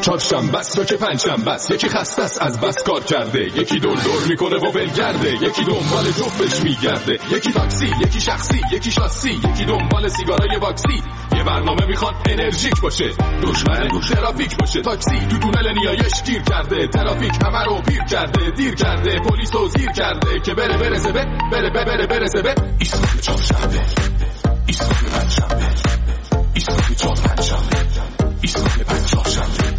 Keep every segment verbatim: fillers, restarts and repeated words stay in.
چهارشنبه است یا که پنجشنبه است، یکی خسته است از بس کار کرده، یکی دور دور میکنه و ولگرده، یکی دنبال جفتش میگرده، یکی تاکسی، یکی شخصی، یکی شاسی، یکی دنبال سیگارای واکسی. یه برنامه میخواد انرژیک باشه، دشمن ترافیک باشه. تاکسی تو تونل نیایش گیر کرده، ترافیک همه رو پیر کرده، دیر کرده، پلیس رو زیر کرده که بره برسه به بره بره بره برسه به ایستگاه چهارشنبه، ایستگاه پنجشنبه، ایستگاه چهارشنبه، ایستگاه پنجشنبه.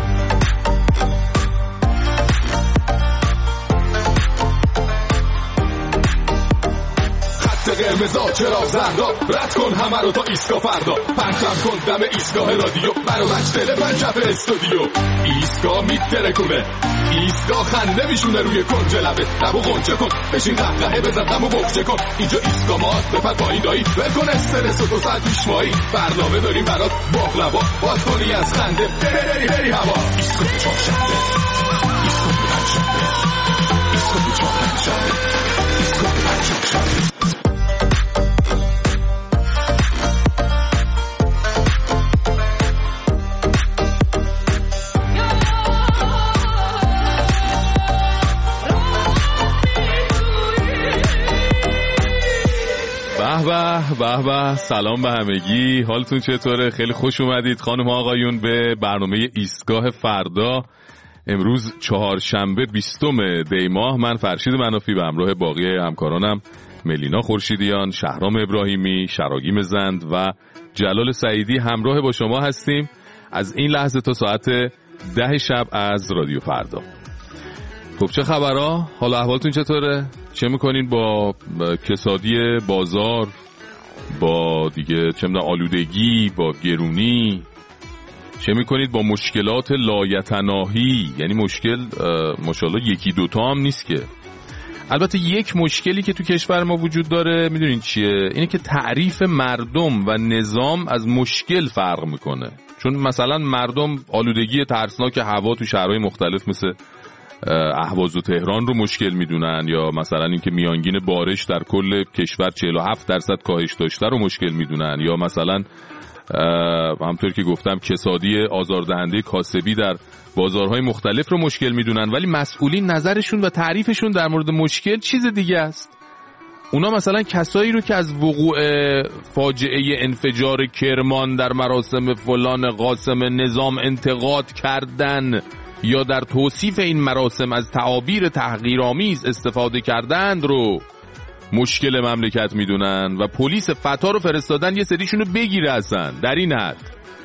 قرمزا چراغ زردا، رد کن همه رو تا ایستگاه فردا، پرچم کن دم ایستگاه رادیو، برو بچ تلفن کف استودیو. ایستگاه میترکونه، ایستگاه خنده میشونه روی کنج لبه، لبو غنچه کن، بشین قهقهه بزن غمو بغچه کن. اینجا ایستگاه ماست، بپر پایین دایی، ول کن استرس و دو ساعت پیشمایی، برنامه داریم برات باقلوا، باز کنی از خنده بری بری بری هوا. ایستگاه چهارشنبه، ایستگاه پنجشنبه، ایستگاه چهارشنبه، ایستگاه پنجشنبه. به به به، سلام به همگی، حالتون چطوره؟ خیلی خوش اومدید خانم آقایون به برنامه ایستگاه فردا. امروز چهارشنبه بیستم دی ماه. من فرشید منافی به همراه باقی همکارانم ملینا خورشیدیان، شهرام ابراهیمی، شراگیم زند و جلال سعیدی همراه با شما هستیم از این لحظه تا ساعت ده شب از رادیو فردا. خب چه خبرها؟ حال احوالتون چطوره؟ چه میکنین با کسادی بازار، با دیگه چه میدونم آلودگی، با گرونی؟ چه میکنید با مشکلات لایتناهی؟ یعنی مشکل ماشاءالله یکی دوتا هم نیست که. البته یک مشکلی که تو کشور ما وجود داره میدونین چیه؟ اینه که تعریف مردم و نظام از مشکل فرق میکنه. چون مثلا مردم آلودگی ترسناک هوا تو شهرهای مختلف مثل اهواز و تهران رو مشکل میدونن، یا مثلا اینکه میانگین بارش در کل کشور چهل و هفت درصد کاهش داشته رو مشکل میدونن، یا مثلا همطور که گفتم کسادی آزاردهنده کاسبی در بازارهای مختلف رو مشکل میدونن. ولی مسئولین نظرشون و تعریفشون در مورد مشکل چیز دیگه است. اونا مثلا کسایی رو که از وقوع فاجعه انفجار کرمان در مراسم فلان قاسم نظام انتقاد کردن یا در توصیف این مراسم از تعابیر تحقیرآمیز استفاده کردند رو مشکل مملکت میدونن و پلیس فتا رو فرستادن یه سریشون رو بگیره اصلا در این حد.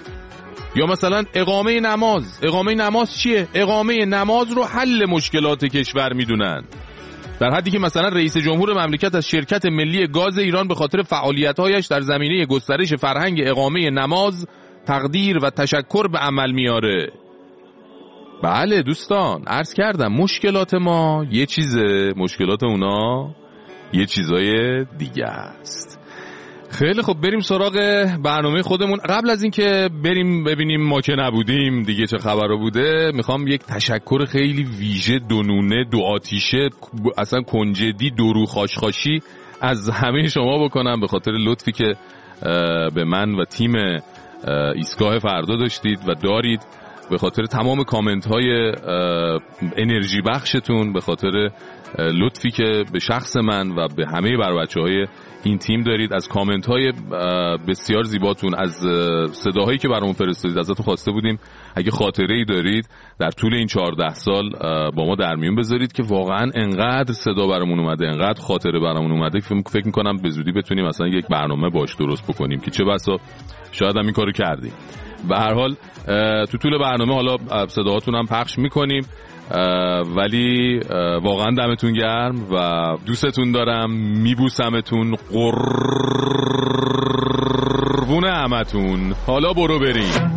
یا مثلا اقامه نماز، اقامه نماز چیه؟ اقامه نماز رو حل مشکلات کشور میدونن، در حدی که مثلا رئیس جمهور مملکت از شرکت ملی گاز ایران به خاطر فعالیت‌هایش در زمینه گسترش فرهنگ اقامه نماز تقدیر و تشکر به عمل میاره. بله دوستان، عرض کردم مشکلات ما یه چیزه، مشکلات اونا یه چیزای دیگه است. خیلی خب بریم سراغ برنامه خودمون. قبل از این که بریم ببینیم ما که نبودیم دیگه چه خبر بوده، میخوام یک تشکر خیلی ویژه، دونونه، دو آتیشه، اصلا کنجدی، درو خاشخاشی از همه شما بکنم به خاطر لطفی که به من و تیم ایستگاه فردا داشتید و دارید، به خاطر تمام کامنت های انرژی بخشتون، به خاطر لطفی که به شخص من و به همه بر بچه های این تیم دارید، از کامنت های بسیار زیباتون، از صداهایی که برامون فرستادید. ازتون خواسته بودیم اگه خاطره ای دارید در طول این چهارده سال با ما در میون بذارید که واقعا انقدر صدا برامون اومده، انقدر خاطره برامون اومده که فکر میکنم به زودی بتونیم مثلا یک برنامه باش درست بکنیم که چه بسا شاید هم این کارو کردیم. به هر حال تو طول برنامه حالا صداهاتون هم پخش میکنیم، ولی واقعا دمتون گرم و دوستتون دارم، میبوسمتون، قربون همتون. حالا برو بریم.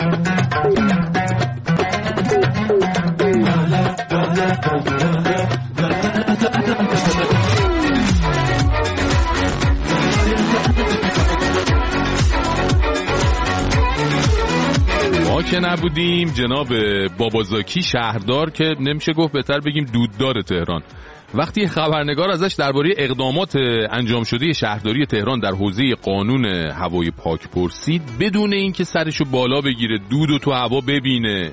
ما که نبودیم جناب بابازاکی شهردار، که نمیشه گفت بهتر بگیم دوددار تهران، وقتی خبرنگار ازش درباره اقدامات انجام شده شهرداری تهران در حوزه قانون هوای پاک پرسید، بدون اینکه سرشو بالا بگیره دودو تو هوا ببینه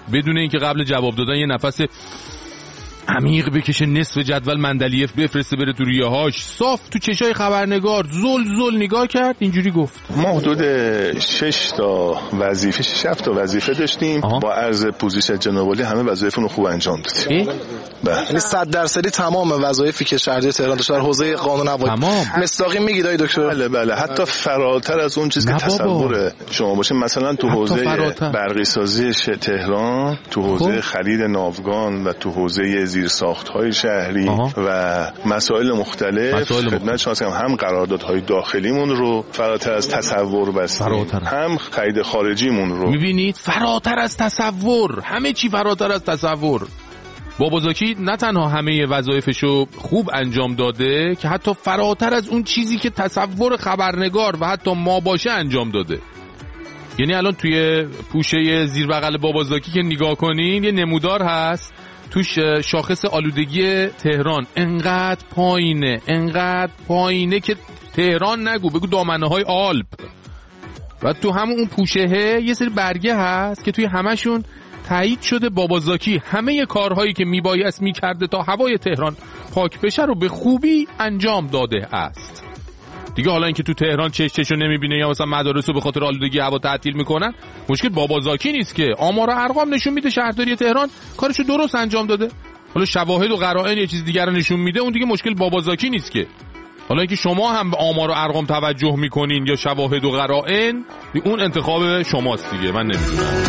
بدون اینکه قبل جواب دادن یه نفس عمیق بکشه، نصف جدول مندلیف بفرسته بره تو ریه‌هاش، صاف تو چشای خبرنگار زل زل نگاه کرد، اینجوری گفت. ما حدود شش تا وظیفه شش تا وظیفه داشتیم. آها. با عرض پوزیش جناب عالی همه وظایفمون رو خوب انجام دادیم. بله. یعنی صد درصدی تمام وظایفی که شهرداری تهران داشت در حوزه قانون هوایی مصداقی میگید آقای دکتر؟ بله بله، حتی فراتر از اون چیزی که تصور شما باشه. مثلا تو حوزه برقی سازی تهران، تو حوزه خرید ناوگان و تو حوزه زیرساخت‌های شهری آها. و مسائل مختلف خدمت شما هستم، هم قراردادهای داخلیمون رو فراتر از تصور بستیم، هم خرید خارجیمون رو. می‌بینید فراتر از تصور، همه چی فراتر از تصور. بابازاکی نه تنها همه وظایفشو خوب انجام داده که حتی فراتر از اون چیزی که تصور خبرنگار و حتی ما باشه انجام داده. یعنی الان توی پوشه زیر بغل بابازاکی که نگاه کنین یه نمودار هست، توش شاخص آلودگی تهران انقدر پایینه انقدر پایینه که تهران نگو، بگو دامنه های آلپ. و تو همون اون پوشهه یه سری برگه هست که توی همشون تایید شده بابازاکی همه کارهایی که میبایست میکرده تا هوای تهران پاک بشه رو به خوبی انجام داده است. دیگه حالا اینکه تو تهران چش چشو نمیبینه یا مثلا مدارس رو به خاطر آلودگی هوا تعطیل میکنن، مشکل بابازاکی نیست که. آمار و ارقام نشون میده شهرداری تهران کارشو درست انجام داده. حالا شواهد و قرائن یه چیز دیگر رو نشون میده، اون دیگه مشکل بابازاکی نیست که. حالا اینکه شما هم به آمار و ارقام توجه میکنین یا شواهد و قرائن، اون انتخاب شماست دیگه، من نمیدونم.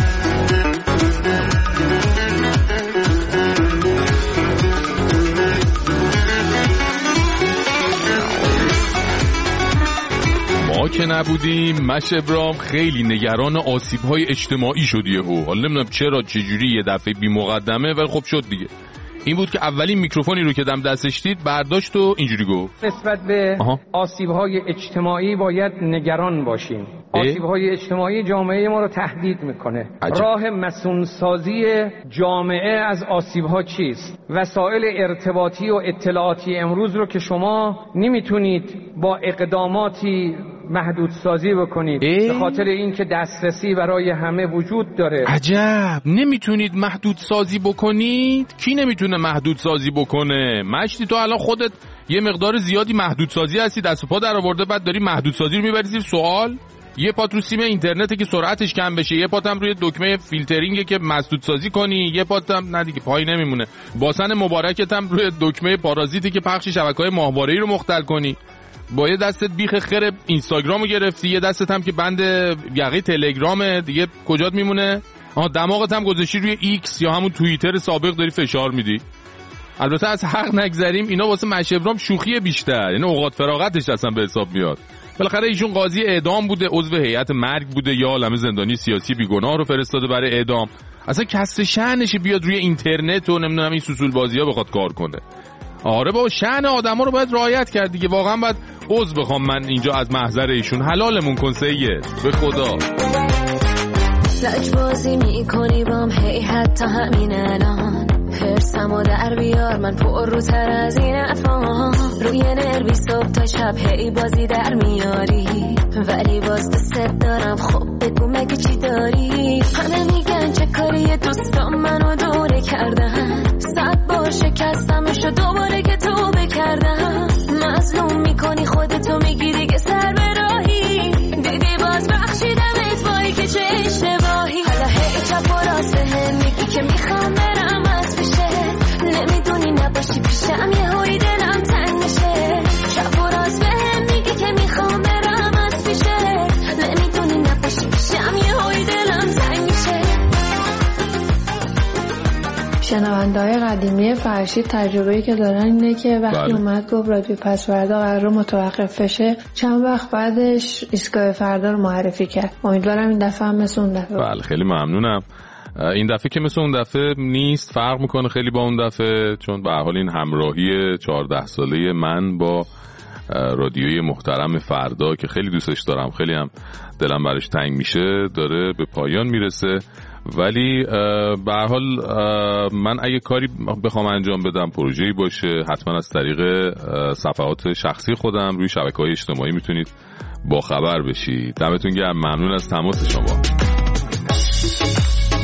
ما که نبودیم مش ابراهیم خیلی نگران آسیب‌های اجتماعی شد یهو. حالا نمیدونم چرا چجوری یه دفعه بی مقدمه، ولی خب شد دیگه. این بود که اولین میکروفونی رو که دم دستش دید برداشت و اینجوری گفت نسبت به آسیب‌های اجتماعی باید نگران باشیم. آسیب‌های اجتماعی جامعه ما رو تهدید میکنه. عجب. راه مسئول‌سازی جامعه از آسیب‌ها چیست؟ وسایل ارتباطی و اطلاعاتی امروز رو که شما نمیتونید با اقداماتی محدود سازی بکنید ای؟ به خاطر اینکه دسترسی برای همه وجود داره. عجب، نمیتونید محدود سازی بکنید؟ کی نمیتونه محدود سازی بکنه؟ مشتی تو الان خودت یه مقدار زیادی محدود سازی هستی، دست و پا در آورده، بعد داری محدود سازی رو میبری زیر سوال. یه پات رو سیم اینترنته که سرعتش کم بشه، یه پات هم روی دکمه فیلترینگه که مسدود سازی کنی، یه پات هم نه دیگه پای نمیمونه، باسن مبارکت هم روی دکمه پارازیتی که پخش شبکه‌های ماهواره‌ای رو مختل کنی. با یه دستت بیخ خر اینستاگرامو گرفتی، یه دستت هم که بند یقه تلگرامه، دیگه کجات میمونه؟ آها دماغت هم گذاشتی روی ایکس یا همون توییتر سابق داری فشار میدی. البته از حق نگذریم، اینا واسه مشبرام شوخی بیشتر، یعنی اوقات فراغتش اصلا به حساب میاد. بالاخره ایشون قاضی اعدام بوده، عضو هیئت مرگ بوده، یا عالمه زندانی سیاسی بیگناه رو فرستاده برای اعدام. اصلا کسر شأنش بیاد روی اینترنت و نمیدونم این سوسول بازی‌ها بخواد کار کنه. آره بابا، شأن آدما رو باید رعایت کرد دیگه. واقعا باید عضو بخوام من اینجا از محضر ایشون، حلالمون کن سید به خدا. لجبازی میکنی بام هی حتی همین الان، فرسمو در بیار من پر رو تر از این افام، روی نربی صبح تا شب هی بازی در میاری، ولی باز دست دارم. خب بگو مگه چی داری؟ همه میگن چه کاری دوستام منو دوره کردن، صد بار شکستمشو دوباره که تو بکردم. مظلوم میکنی خودتو، میگی دیگه سر به راهی، دیدی باز بخشیدمت وای که چه اشتباهی. حالا هی چپ و راست هم میگی که میخوام برم از پیشه، نمیدونی نباشی پیشم یه هایی دلم تنگ میشه. چپ و راست هم میگی که میخوام برم از پیشه، نمیدونی نباشی پیشم یه هایی دلم تنگ میشه. شنونده‌های قدیمی فرشید تجربه‌ای که دارن اینه که وقتی بله. اومد گفت رادیو پس فردا قرار متوقف بشه، چند وقت بعدش ایستگاه فردا رو معرفی کرد. امیدوارم این دفعه هم مثل اون دفعه. بله خیلی ممنونم. این دفعه که مثل اون دفعه نیست، فرق میکنه خیلی با اون دفعه، چون به هر حال این همراهی چهارده ساله من با رادیوی محترم فردا که خیلی دوستش دارم، خیلی هم دلم برش تنگ میشه، داره به پایان میرسه. ولی به هر حال من اگه کاری بخوام انجام بدم، پروژه‌ای باشه، حتما از طریق صفحات شخصی خودم روی شبکه‌های اجتماعی میتونید با خبر بشید. دمتون گرم، ممنون از تماس شما.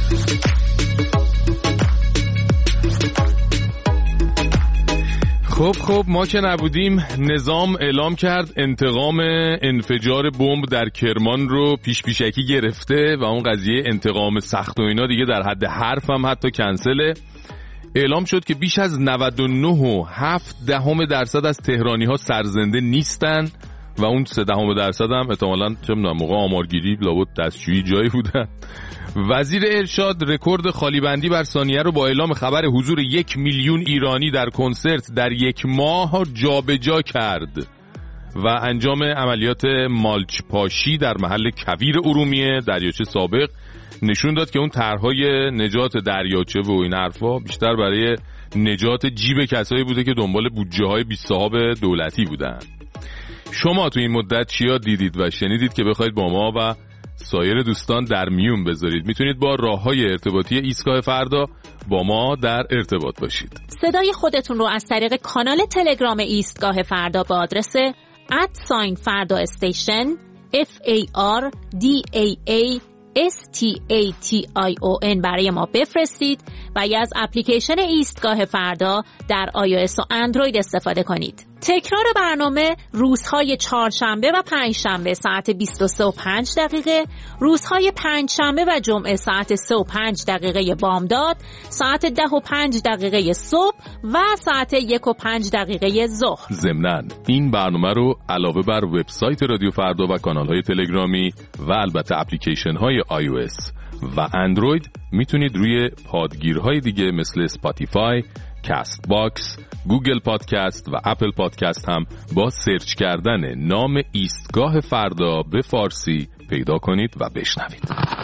خب خب ما که نبودیم، نظام اعلام کرد انتقام انفجار بمب در کرمان رو پیش پیشکی گرفته و اون قضیه انتقام سخت و اینا دیگه در حد حرف هم حتی کنسله. اعلام شد که بیش از نود و نه و هفت دهم درصد از تهرانی ها سرزنده نیستن و اون سه دهم درصد هم احتمالاً چه می‌دونم موقع آمارگیری لابد دستشویی جایی بودن. وزیر ارشاد رکورد خالیبندی بر ثانیه رو با اعلام خبر حضور یک میلیون ایرانی در کنسرت در یک ماه جابجا کرد و انجام عملیات مالچ پاشی در محل کویر ارومیه دریاچه سابق نشون داد که اون طرح‌های نجات دریاچه و این حرفا بیشتر برای نجات جیب کسایی بوده که دنبال بودجه‌های بی‌صاحب دولتی بودن. شما تو این مدت چیا دیدید و شنیدید که بخواید با ما و سایر دوستان در میون بذارید؟ میتونید با راه‌های ارتباطی ایستگاه فردا با ما در ارتباط باشید. صدای خودتون رو از طریق کانال تلگرام ایستگاه فردا به آدرس ات ساین فردا استیشن اف ای آر دی ای ای اس تی ای تی آی او ان برای ما بفرستید و یا از اپلیکیشن ایستگاه فردا در آی او اس و اندروید استفاده کنید. تکرار برنامه روزهای چهارشنبه و پنجشنبه ساعت بیست و سه و پنج دقیقه، روزهای پنجشنبه و جمعه ساعت سه و پنج دقیقه بامداد، ساعت ده و پنج دقیقه صبح و ساعت یک و پنج دقیقه ظهر. ضمناً این برنامه رو علاوه بر وبسایت رادیو فردا و کانال‌های تلگرامی و البته اپلیکیشن‌های آی او اس و اندروید میتونید روی پادگیرهای دیگه مثل اسپاتیفای، کست باکس، گوگل پادکست و اپل پادکست هم با سرچ کردن نام ایستگاه فردا به فارسی پیدا کنید و بشنوید.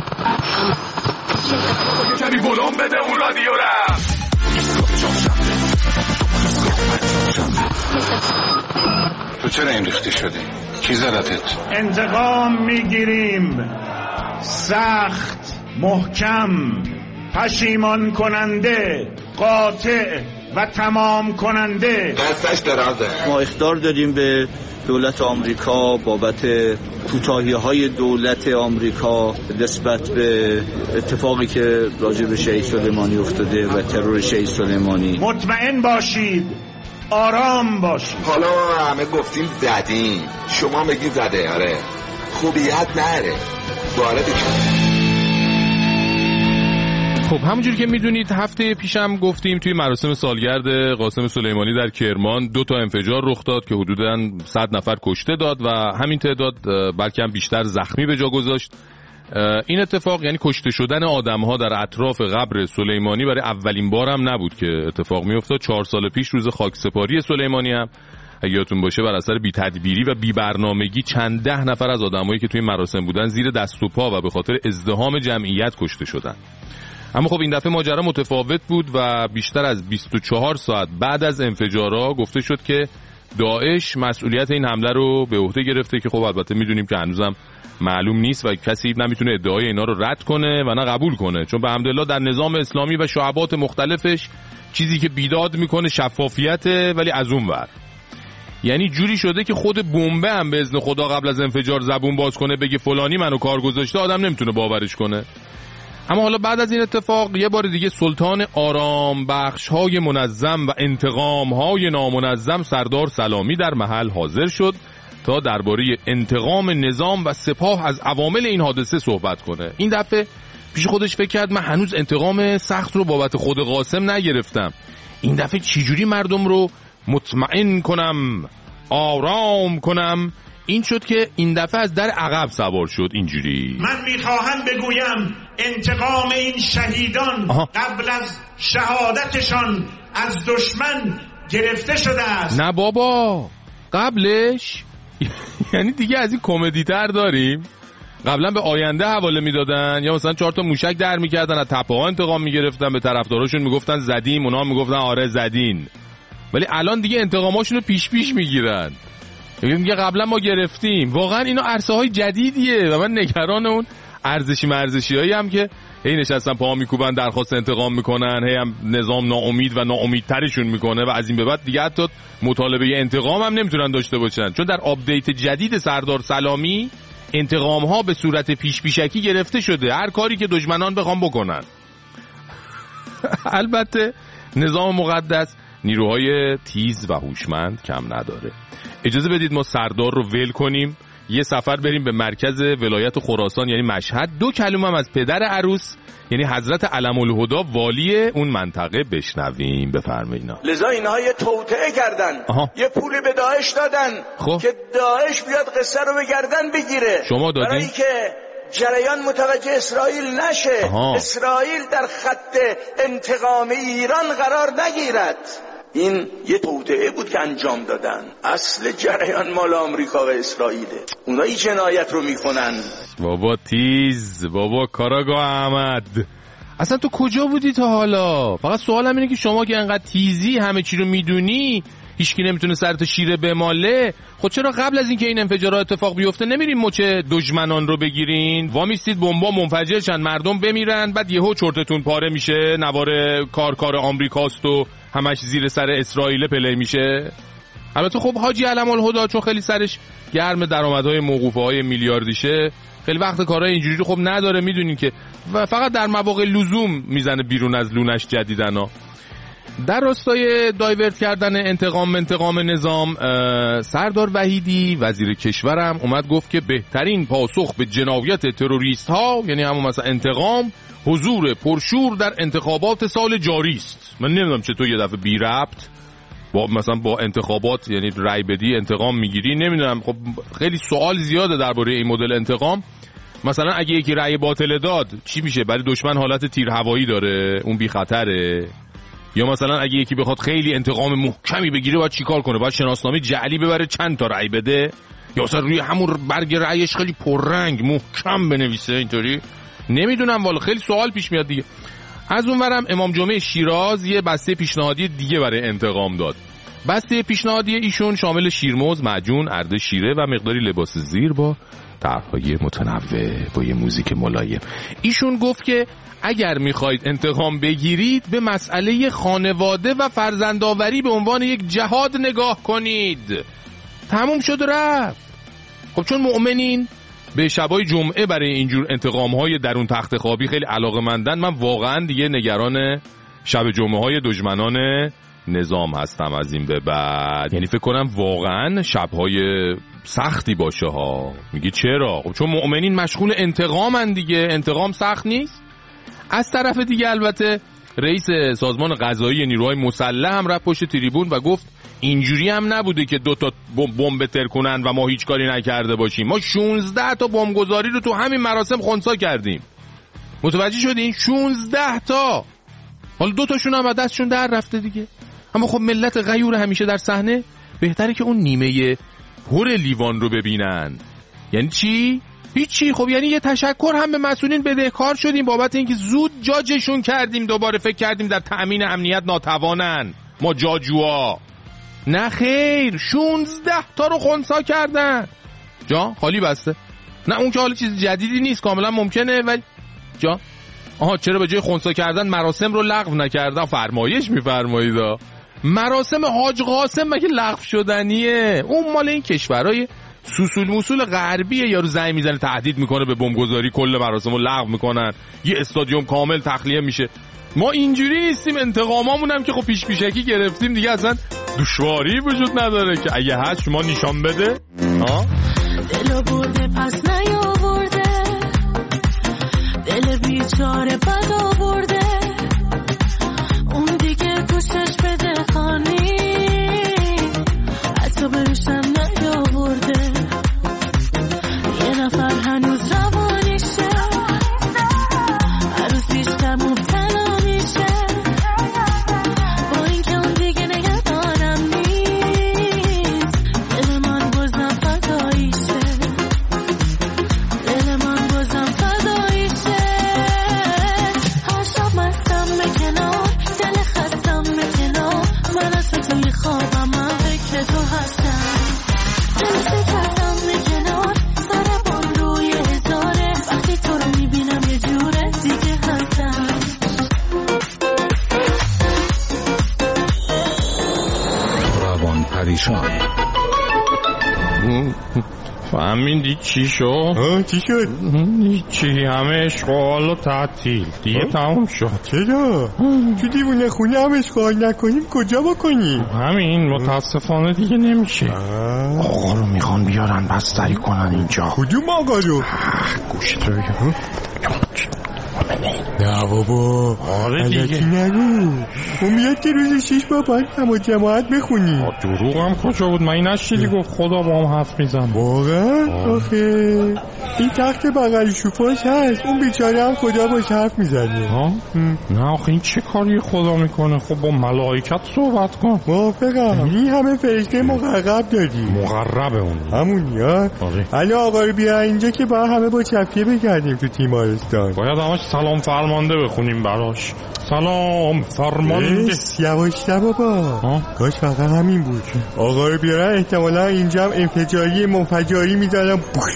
کمی ولوم بده اون رادیو را. تو چرا این ریختی شدی؟ کی زدتت؟ انتقام میگیریم، سخت، محکم، پشیمان کننده، قاطع و تمام کننده. دستش درازه. ما اخطار دادیم به دولت آمریکا بابت کوتاهی‌های دولت آمریکا نسبت به اتفاقی که راجع به شهید سلیمانی افتاده و ترور شهید سلیمانی. مطمئن باشید، آرام باشید. حالا همه گفتیم زدیم، شما میگی زده. آره خوبیت نره وارد کنید. خب همونجوری که میدونید هفته پیشم گفتیم توی مراسم سالگرد قاسم سلیمانی در کرمان دو تا انفجار رخ داد که حدوداً صد نفر کشته داد و همین تعداد بلکه هم بیشتر زخمی به جا گذاشت. این اتفاق یعنی کشته شدن آدم‌ها در اطراف قبر سلیمانی برای اولین بار هم نبود که اتفاق میافتاد. چهار سال پیش روز خاکسپاری سلیمانی هم اگه یادتون باشه بر اثر بی‌تدبیری و بی‌برنامگی چند ده نفر از آدمایی که توی مراسم بودن زیر دست و پا و به خاطر ازدحام جمعیت کشته شدن. اما خب این دفعه ماجرا متفاوت بود و بیشتر از بیست و چهار ساعت بعد از انفجارها گفته شد که داعش مسئولیت این حمله رو به عهده گرفته که خب البته میدونیم که هنوزم معلوم نیست و کسی نمیتونه ادعای اینا رو رد کنه و نه قبول کنه، چون به حمدالله در نظام اسلامی و شعبات مختلفش چیزی که بیداد میکنه شفافیته، ولی از اون ور یعنی جوری شده که خود بمب هم به اذن خدا قبل از انفجار زبون باز کنه بگه فلانی منو کار گذاشته آدم نمیتونه باورش کنه. اما حالا بعد از این اتفاق یه بار دیگه سلطان آرام بخش‌های منظم و انتقام‌های نامنظم سردار سلامی در محل حاضر شد تا درباره انتقام نظام و سپاه از عوامل این حادثه صحبت کنه. این دفعه پیش خودش فکر کرد من هنوز انتقام سخت رو بابت خود قاسم نگرفتم، این دفعه چجوری مردم رو مطمئن کنم، آرام کنم. این شد که این دفعه از در عقب سوار شد. اینجوری من میخواهم بگویم انتقام این شهیدان آها. قبل از شهادتشان از دشمن گرفته شده است. نه بابا قبلش یعنی دیگه از این کمدی تر داریم. قبلا به آینده حواله میدادن یا مثلا چهار تا موشک در میکردن از تپه ها انتقام میگرفتن، به طرفداراشون میگفتن زدیم، اونا میگفتن آره زدین. ولی الان دیگه انتقاماشون رو پیش پیش میگیرن، میگه قبلا ما گرفتیم. واقعا اینا عرصه های جدیدیه و من نگران اون ارزشی مرزشی هایی هم که هی نشستن پا میکوبن درخواست انتقام میکنن، هی هم نظام ناامید و ناامیدترشون میکنه و از این به بعد دیگه حتی مطالبه انتقام هم نمیتونن داشته باشن، چون در آپدیت جدید سردار سلامی انتقام ها به صورت پیش پیشکی گرفته شده، هر کاری که دشمنان بخوام بکنن. البته نظام مقدس نیروهای تیز و هوشمند کم نداره. اجازه بدید ما سردار رو ول کنیم، یه سفر بریم به مرکز ولایت خراسان یعنی مشهد، دو کلمه هم از پدر عروس یعنی حضرت علم الهدا والی اون منطقه بشنویم. بفرمایید. لذا اینها یه توطئه کردن، آها. یه پولی به داعش دادن خب. که داعش بیاد قصه رو به گردن بگیره. شما دادین؟ برای که جریان متوجه اسرائیل نشه. آها. اسرائیل در خط انتقام ایران قرار نگیرد. این یه توطئه بود که انجام دادن. اصل جریان مال آمریکا و اسرائیله. اونا این جنایت رو میکنن. بابا تیز، بابا کاراگاه احمد، اصلا تو کجا بودی تا حالا؟ فقط سوالم اینه که شما که انقدر تیزی همه چی رو میدونی، هیچکی نمیتونه سرت شیره بماله، خود چرا قبل از اینکه این انفجارات اتفاق بیفته نمیرین مچ دشمنان رو بگیرین؟ وامیستید بمبا منفجر شن، مردم بمیرن، بعد یهو چرتتون پاره میشه، نوار کار کار آمریکاست و همش زیر سر اسرائیل پلی میشه. البته خب حاجی علم الهدا چون خیلی سرش گرم درآمدهای موقوفه‌های میلیاردیشه، خیلی وقت کارهای اینجوری رو خب نداره، میدونین که، و فقط در مواقع لزوم میزنه بیرون از لونش جدیدنا. در راستای دایورت کردن انتقام انتقام نظام، سردار وحیدی وزیر کشورم اومد گفت که بهترین پاسخ به جنایت تروریست ها یعنی همون مثلا انتقام، حضور پرشور در انتخابات سال جاری است. من نمیدونم چطور یه دفعه بی ربط با مثلا با انتخابات یعنی رای بدی انتقام میگیری، نمیدونم. خب خیلی سوال زیاده درباره این مدل انتقام. مثلا اگه یکی رای باطل داد چی میشه؟ برای دشمن حالت تیر هوایی داره، اون بی خطره. یا مثلا اگه یکی بخواد خیلی انتقام محکمی بگیره باید چیکار کنه؟ باید شناسنامه جعلی ببره چند تا رای بده، یا مثلا روی همون برگ رایش خیلی پررنگ محکم بنویسه اینطوری؟ نمیدونم والا، خیلی سوال پیش میاد دیگه. از اونورم امام جمعه شیراز یه بسته پیشنهادی دیگه برای انتقام داد. بسته پیشنهادی ایشون شامل شیرموز، معجون، ارده شیره و مقداری لباس زیر با طرح‌های متنوع با یه موزیک ملایم. ایشون گفت که اگر میخواید انتقام بگیرید به مسئله خانواده و فرزندآوری به عنوان یک جهاد نگاه کنید. تموم شد رفت. خب چون مؤمنین به شبای جمعه برای اینجور انتقام‌های درون تخت خوابی خیلی علاقه‌مندن، من واقعا دیگه نگران شب جمعه‌های دشمنان نظام هستم از این به بعد. یعنی فکر کنم واقعا شب‌های سختی باشه ها. میگی چرا؟ خب چون مؤمنین مشغول انتقامن دیگه، انتقام سخت نیست. از طرف دیگه البته رئیس سازمان قضایی نیروهای مسلح هم رفت پشت تریبون و گفت اینجوری هم نبوده که دو تا بمب تر کنن و ما هیچ کاری نکرده باشیم. ما شانزده تا بمبگذاری رو تو همین مراسم خنثی کردیم. متوجه شدین؟ شانزده تا. حالا دو تاشون هم دستشون در رفته دیگه. اما خب ملت غیور همیشه در صحنه بهتره که اون نیمه پر لیوان رو ببینن. یعنی چی؟ هیچی. خب یعنی یه تشکر هم به مسئولین بدهکار شدیم بابت اینکه زود جاجشون کردیم، دوباره فکر کردیم در تأمین امنیت ناتوانن ما جاجوا. نه خیر، شانزده تا رو خنثی کردن. جا خالی بسته. نه اون که حالا چیز جدیدی نیست، کاملا ممکنه، ولی جا آها چرا به جای خنثی کردن مراسم رو لغو نکردن؟ فرمایش میفرمایید. مراسم حاج قاسم مگه لغو شدنیه؟ اون مال این کشورهای سوسول موسول غربیه. یارو زنگ میزنه تهدید میکنه به بمبگذاری، کل مراسم رو لغو میکنن، یه استادیوم کامل تخلیه میشه. ما اینجوری نیستیم. انتقامامون هم که خب پیش پیشکی گرفتیم دیگه، اصلا دشواری وجود نداره که اگه هست شما نشان بده. ها دلو برده پس نیاورده، دل بیچاره بد آورده، اون دیگه گوشش بده خانی حتی برشم نیاورده. یه نفر هنوز روانیشه، هر روز بیشتر مبتلا میشه، با اینکه اون دیگه نگهدارم نیست. دل من بازم فداییشه، دل من بازم فداییشه. هر شب فهمیدی چی شد؟ چی شد؟ چی همه اشغال و تعطیل دیگه تموم شد. چرا؟ تو دیوونه خونه هم اشغال نکنیم کجا بکنیم؟ همین متاسفانه دیگه نمیشه. آقا رو میخوان بیارن بستری کنن اینجا. کدوم آقا رو؟ گوشت رو بگم. نه بابا آره دیگه نگو. اون میاد که روز شیش با باید هم جماعت بخونی. دروغ هم کجا بود؟ من این نشیدی گفت خدا با هم حرف میزن. واقعا؟ آخه این تخت بغل شوفاش هست، اون بیچاره هم خدا باش حرف میزنه. ها؟ نه آخه این چه کاری خدا میکنه؟ خب با ملائکت صحبت کن. موافقم. این همه فرشته مقرب داری. مقربه اون همون یا حالا آقا رو بیا اینجا که با همه با چفیه بگردیم تو تیمارستان. باید همش سلام فرمانده بخونیم براش. سلام فرمانده. یواش بابا. کاش فقط همین بود. آقا رو بیارن احتمالا اینجا هم انفجاری منفجاری میزنم.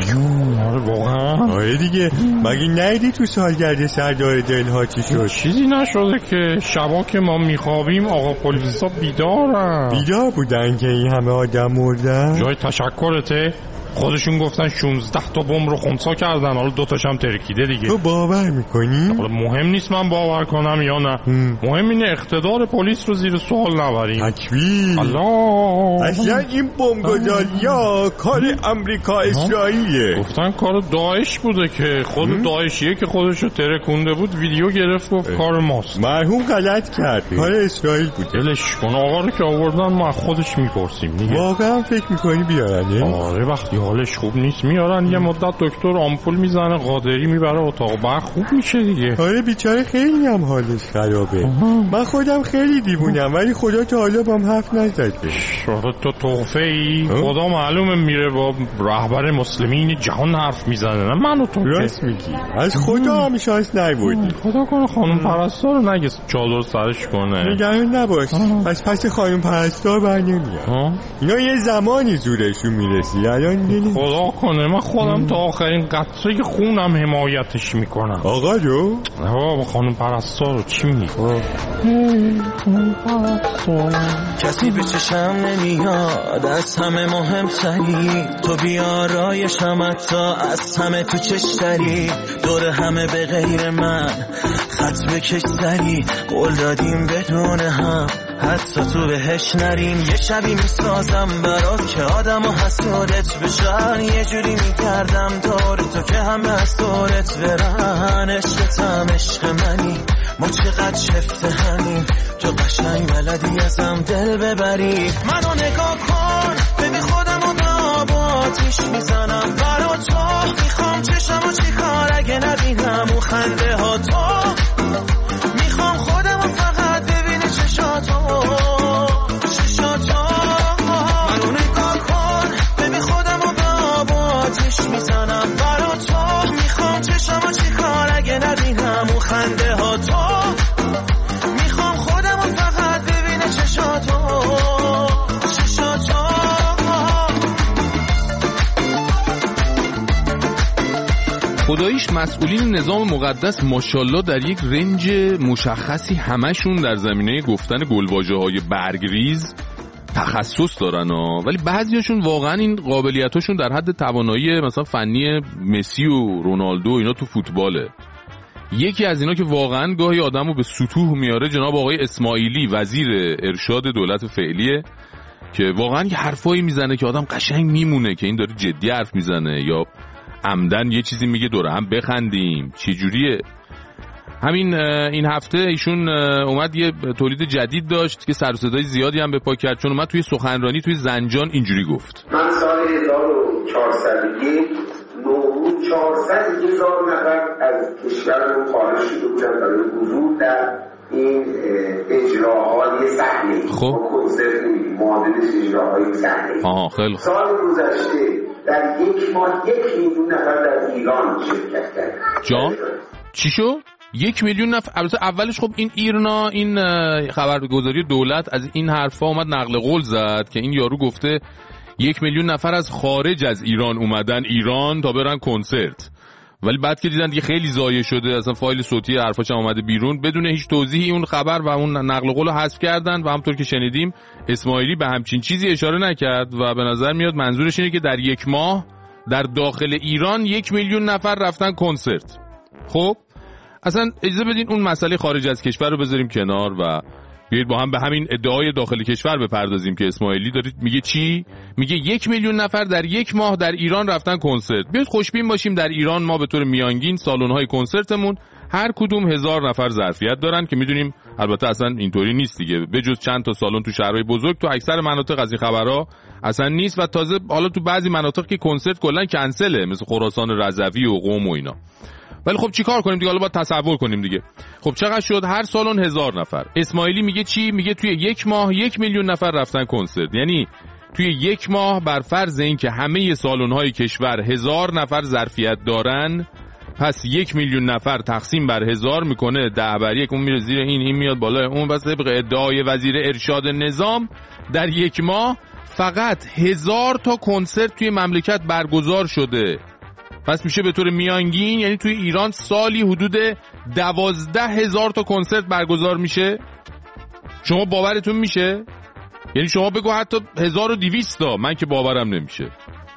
آره واقعا. آره دیگه. مگه نیدی تو سالگرد سردار دلها چی شد؟ چیزی نشده که شبا که ما میخوابیم آقا پلیسا بیدارن. بیدار بودن که این همه آدم مردن؟ جای تشکرته. خودشون گفتن شانزده تا بمب رو خنثی کردن، حالا دو تاش هم ترکیده دیگه. تو باور میکنی؟ حالا مهم نیست من باور کنم یا نه. هم. مهم اینه اقتدار پلیس رو زیر سوال نبریم. تکبیر. الله. اصلا این بمبگذاری‌ها کار امریکا اسرائیلیه. گفتن کار داعش بوده که خود هم. داعشیه که خودش رو ترکونده بود ویدیو گرفت گفت اه. کار ماست. مرحوم غلط کرد. کار اسرائیل بود. دلش کن آقا رو که آوردن ما خودش میپرسیم دیگه. واقعا فکر میکنی بیارن؟ آره وقتی حالش خوب نیست میارن یه مدت دکتر آمپول میزنه قادری میبره اتاق بعد خوب میشه دیگه. آره بیچاره خیلی هم حالش خرابه. آها. من خودم خیلی دیوونم ولی خدا تا حالا بام حرف نزده. شاید تو توفه ای خدا معلومه میره با رهبر مسلمین جهان حرف میزنه نه منو تو. راست میگی از خدا هم شانس نیوردی. خدا کنه خانم پرستار رو نگه چادر سرش کنه. نگران نباش پس پس خانم پرستار بر نمیاد. اینا یه زمانی زورشون میرسی الان خدا کنه من خودم تا آخرین قطره خونم حمایتش میکنم. آقا رو؟ نه خانم پرستار رو چی میگی؟ کسی به چشم نمیاد از همه مهمتری تو بیارایشم حتی از همه تو چشتری دور همه به غیر من خط بکش سری قول دادیم بدون هم حتی تو بهش نریم یه شبی میسازم برات که آدم و حسودت بشن یه جوری میکردم دور تو که همه از دورت برن عشقتم عشق منی ما چقدر شفته همین تو قشنگ بلدی ازم دل ببری منو نگاه کن ببین خودم و به آباتیش میزنم برا تو میخوام چشم و چی کار اگه نبینم و خنده ها تو میخوام خودم و فقط ببینی چشاتو چشاتو منو نگاه کن ببین خودم و به آباتیش میزنم برا تو میخوام چشم و چی کار اگه نبینم و خنده ها تو میخوام خودم و فقط ببینه چشاتو چشاتو خداییش مسئولین نظام مقدس ماشاءالله در یک رنج مشخصی همشون در زمینه گفتن گلواژه‌های برگریز تخصص دارن ها. ولی بعضیاشون واقعا این قابلیتاشون در حد توانایی مثلا فنی مسی و رونالدو اینا تو فوتباله. یکی از اینا که واقعا گاهی آدمو به سطوح میاره جناب آقای اسماعیلی وزیر ارشاد دولت فعلیه که واقعا یه حرفایی میزنه که آدم قشنگ میمونه که این داره جدی حرف میزنه یا عمدن یه چیزی میگه دوره هم بخندیم. چه جوریه؟ همین این هفته ایشون اومد یه تولید جدید داشت که سر و صدای زیادی هم به پا کرد چون اومد توی سخنرانی توی زنجان اینجوری گفت من سال هزار و چهارصد و یک نوروز چهارصد هزار نفر از کشورمون خارج شده بودن برای حضور در این اجراهای صحنه‌ای. خب کنسرت می‌بینیم معادلش اجراهای صحنه‌ای. آها خیلی سال گذشته در یک ماه یک میلیون نفر در ایران شرکت کردن. جان چی شد؟ یک میلیون نفر. البته اولش خب این ایرنا این خبرگزاری دولت از این حرفا اومد نقل قول زد که این یارو گفته یک میلیون نفر از خارج از ایران اومدن ایران تا برن کنسرت. ولی بعد که دیدن دیگه خیلی ضایع شده اصلا فایل صوتی حرفاش هم اومده بیرون بدون هیچ توضیحی اون خبر و اون نقل قول رو حذف کردن و همونطور که شنیدیم اسماعیلی به همچین چیزی اشاره نکرد و به نظر میاد منظورش اینه که در یک ماه در داخل ایران یک میلیون نفر رفتن کنسرت. خب اصلا اجازه بدین اون مسئله خارج از کشور رو بذاریم کنار و بیایید با هم به همین ادعای داخل کشور بپردازیم که اسماعیلی دارید میگه چی؟ میگه یک میلیون نفر در یک ماه در ایران رفتن کنسرت. بیایید خوشبین باشیم در ایران ما به طور میانگین سالن‌های کنسرتمون هر کدوم هزار نفر ظرفیت دارن که میدونیم البته اصلا اینطوری نیست دیگه، به جز چند تا سالن تو شهرهای بزرگ تو اکثر مناطق از این خبرها اصلا نیست و تازه حالا تو بعضی مناطق که کنسرت کلا کنسله مثل خراسان رضوی و قم و اینا. ولی خب چیکار کنیم دیگه، حالا باید تصور کنیم دیگه. خب چقدر شد؟ هر سالن هزار نفر. اسماعیلی میگه چی؟ میگه توی یک ماه یک میلیون نفر رفتن کنسرت. یعنی توی یک ماه بر فرض اینکه همه سالن‌های کشور هزار نفر ظرفیت دارن، پس یک میلیون نفر تقسیم بر هزار میکنه ده بر یک، اون میره زیر این، این میاد بالای اون. بس طبق ادعای وزیر ارشاد نظام در یک ماه فقط هزار تا کنسرت توی مملکت برگزار شده. پس میشه به طور میانگین یعنی توی ایران سالی حدود دوازده هزار تا کنسرت برگزار میشه. شما باورتون میشه؟ یعنی شما بگو حتی هزار و دویست تا، من که باورم نمیشه.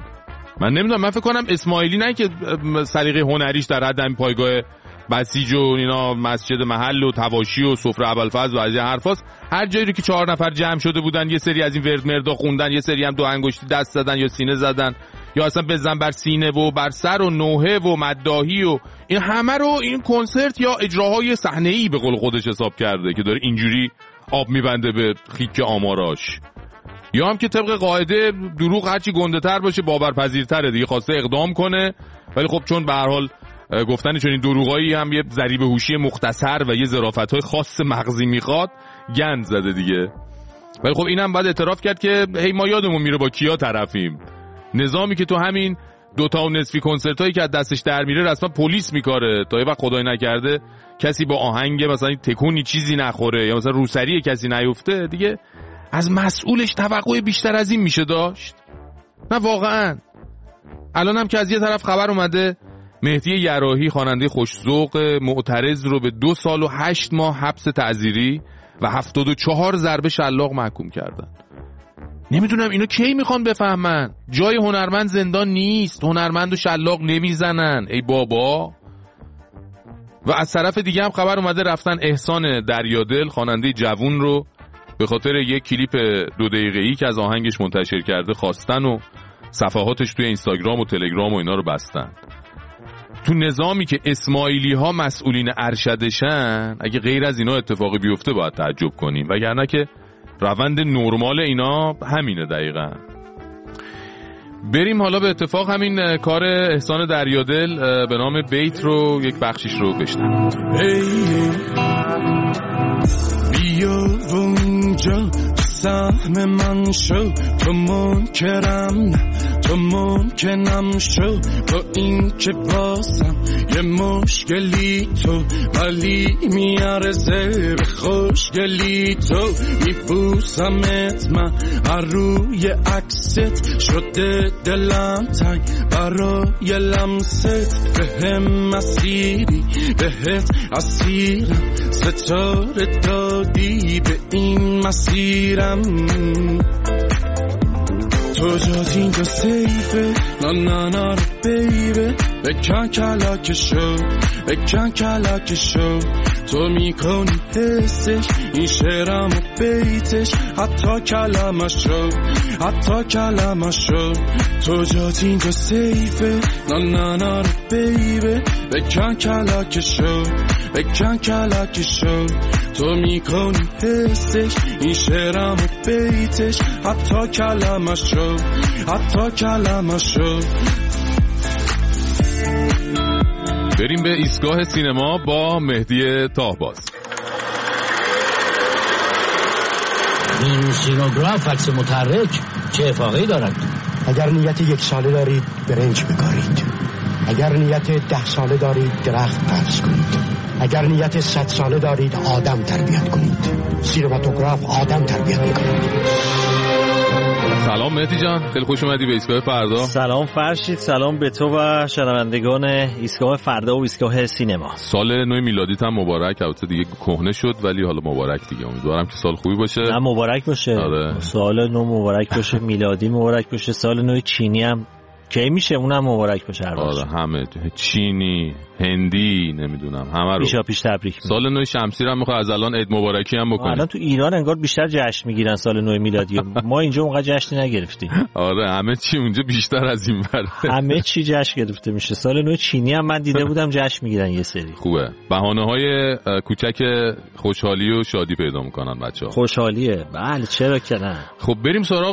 من نمیدونم، من فکر کنم اسماعیلی نه که سلیقه هنریش در حد همین پایگاه بسیج و اینا مسجد محل و تواشی و سفره ابوالفضل و از این حرفاست، هر جایی رو که چهار نفر جمع شده بودن یه سری از این ورد مردا خوندن، یه سری هم دو انگشتی دست زدن یا سینه زدن یا اصلا بزن بر سینه و بر سر و نوحه و مداحی و این همه رو این کنسرت یا اجراهای صحنه‌ای به قول خودش حساب کرده که داره اینجوری آب میبنده به خیک آماراش. یا هم که طبق قاعده دروغ هرچی گنده تر باشه باورپذیرتره دیگه، خواسته اقدام کنه ولی خب چون به هر حال گفتن چون این دروغایی هم یه ضریب هوشی مختصر و یه ظرافت‌های خاص مغزی میخواد گند زده دیگه. ولی خب اینم باید اعتراف کرد که هی ما یادمون میره با کیا طرفیم. نظامی که تو همین دوتا و نصفی کنسرت هایی که از دستش در میره رسما پلیس میکاره تا یه وقت خدای نکرده کسی با آهنگ مثلا تکونی چیزی نخوره یا مثلا روسری کسی نیفته دیگه، از مسئولش توقع بیشتر از این میشه داشت؟ نه واقعا. الان هم که از یه طرف خبر اومده مهدی یراحی خواننده خوش‌ذوق معترض رو به دو سال و هشت ماه حبس تعزیری و هفتاد و چهار ضربه شلاق محکوم کردن. نمیدونم اینو کی میخوان بفهمن؟ جای هنرمند زندان نیست، هنرمند و شلاق نمیزنن ای بابا. و از طرف دیگه هم خبر اومده رفتن احسان دریادل خواننده جوون رو به خاطر یک کلیپ دو دقیقه‌ای که از آهنگش منتشر کرده خواستن و صفحاتش توی اینستاگرام و تلگرام و اینا رو بستن. تو نظامی که اسماعیلی ها مسئولین ارشدشن اگه غیر از اینا اتفاقی بیفته باید تعجب کنیم، وگرنه که روند نرمال اینا همینه دقیقا. بریم حالا به اتفاق همین کار احسان دریادل به نام بیت رو یک بخشیش رو بشنویم. بیا اونجا سهم من شو، تو منکرم نه تو ممکنم شو، با این که بازم یه مشکلی تو ولی میارزه به خوشگلی تو، میبوسمت من هر روی عکست شده دلم تنگ برای لمست، به هم مسیری بهت اسیرم ستاره دادی به این مسیرم، تو جات اینجا سیفه نا نا نا رو بیبه، بکن کلاک شو بکن کلاک شو، تو میکنی حسش این شعرم و بیتش حتی کلمش شو حتی کلمش شو، تو جات اینجا سیفه نا نا نا رو بیبه، بکن کلاک شو بکن کلاک شو، تو میکنی حسش این شعرم و بیتش حتی کلمش شو حتی کلمش شو. بریم به ایستگاه سینما با مهدی تاهباز. این سینوگراف عکس متحرک چه افاقه‌ای دارد؟ اگر نیت یک ساله دارید برنج بکارید، اگر نیت ده ساله دارید درخت فرض کنید، اگر نیت صد ساله دارید آدم تربیت کنید. سینماتوگراف آدم تربیت میکنید. سلام مهدی جان، خیلی خوش اومدی به ایستگاه فردا. سلام فرشید، سلام به تو و شنوندگان ایستگاه فردا و ایستگاه سینما. سال نو میلادیت هم مبارک. البته دیگه کهنه شد ولی حالا مبارک دیگه، امیدوارم که سال خوبی باشه. نه مبارک باشه. آره. سال نو مبارک باشه، میلادی مبارک باشه، سال نو چینی هم کی میشه؟ اونم مبارک باشه. آره همه چینی، هندی، نمیدونم همه رو پیشا پیش تبریک میگم. سال نو شمسی رو هم میخواد از الان عید مبارکی هم بکنه. الان تو ایران انگار بیشتر جشن میگیرن سال نو میلادی. ما اینجا اونقدر جشن نگرفتیم. آره همه چی اونجا بیشتر از این ور. همه چی جشن گرفته میشه. سال نو چینی هم من دیده بودم جشن میگیرن یه سری. خوبه. بهانه‌های کوچک خوشحالی و شادی پیدا میکنن بچه‌ها. خوشحالیه. بله چرا که نه. خب بریم سراغ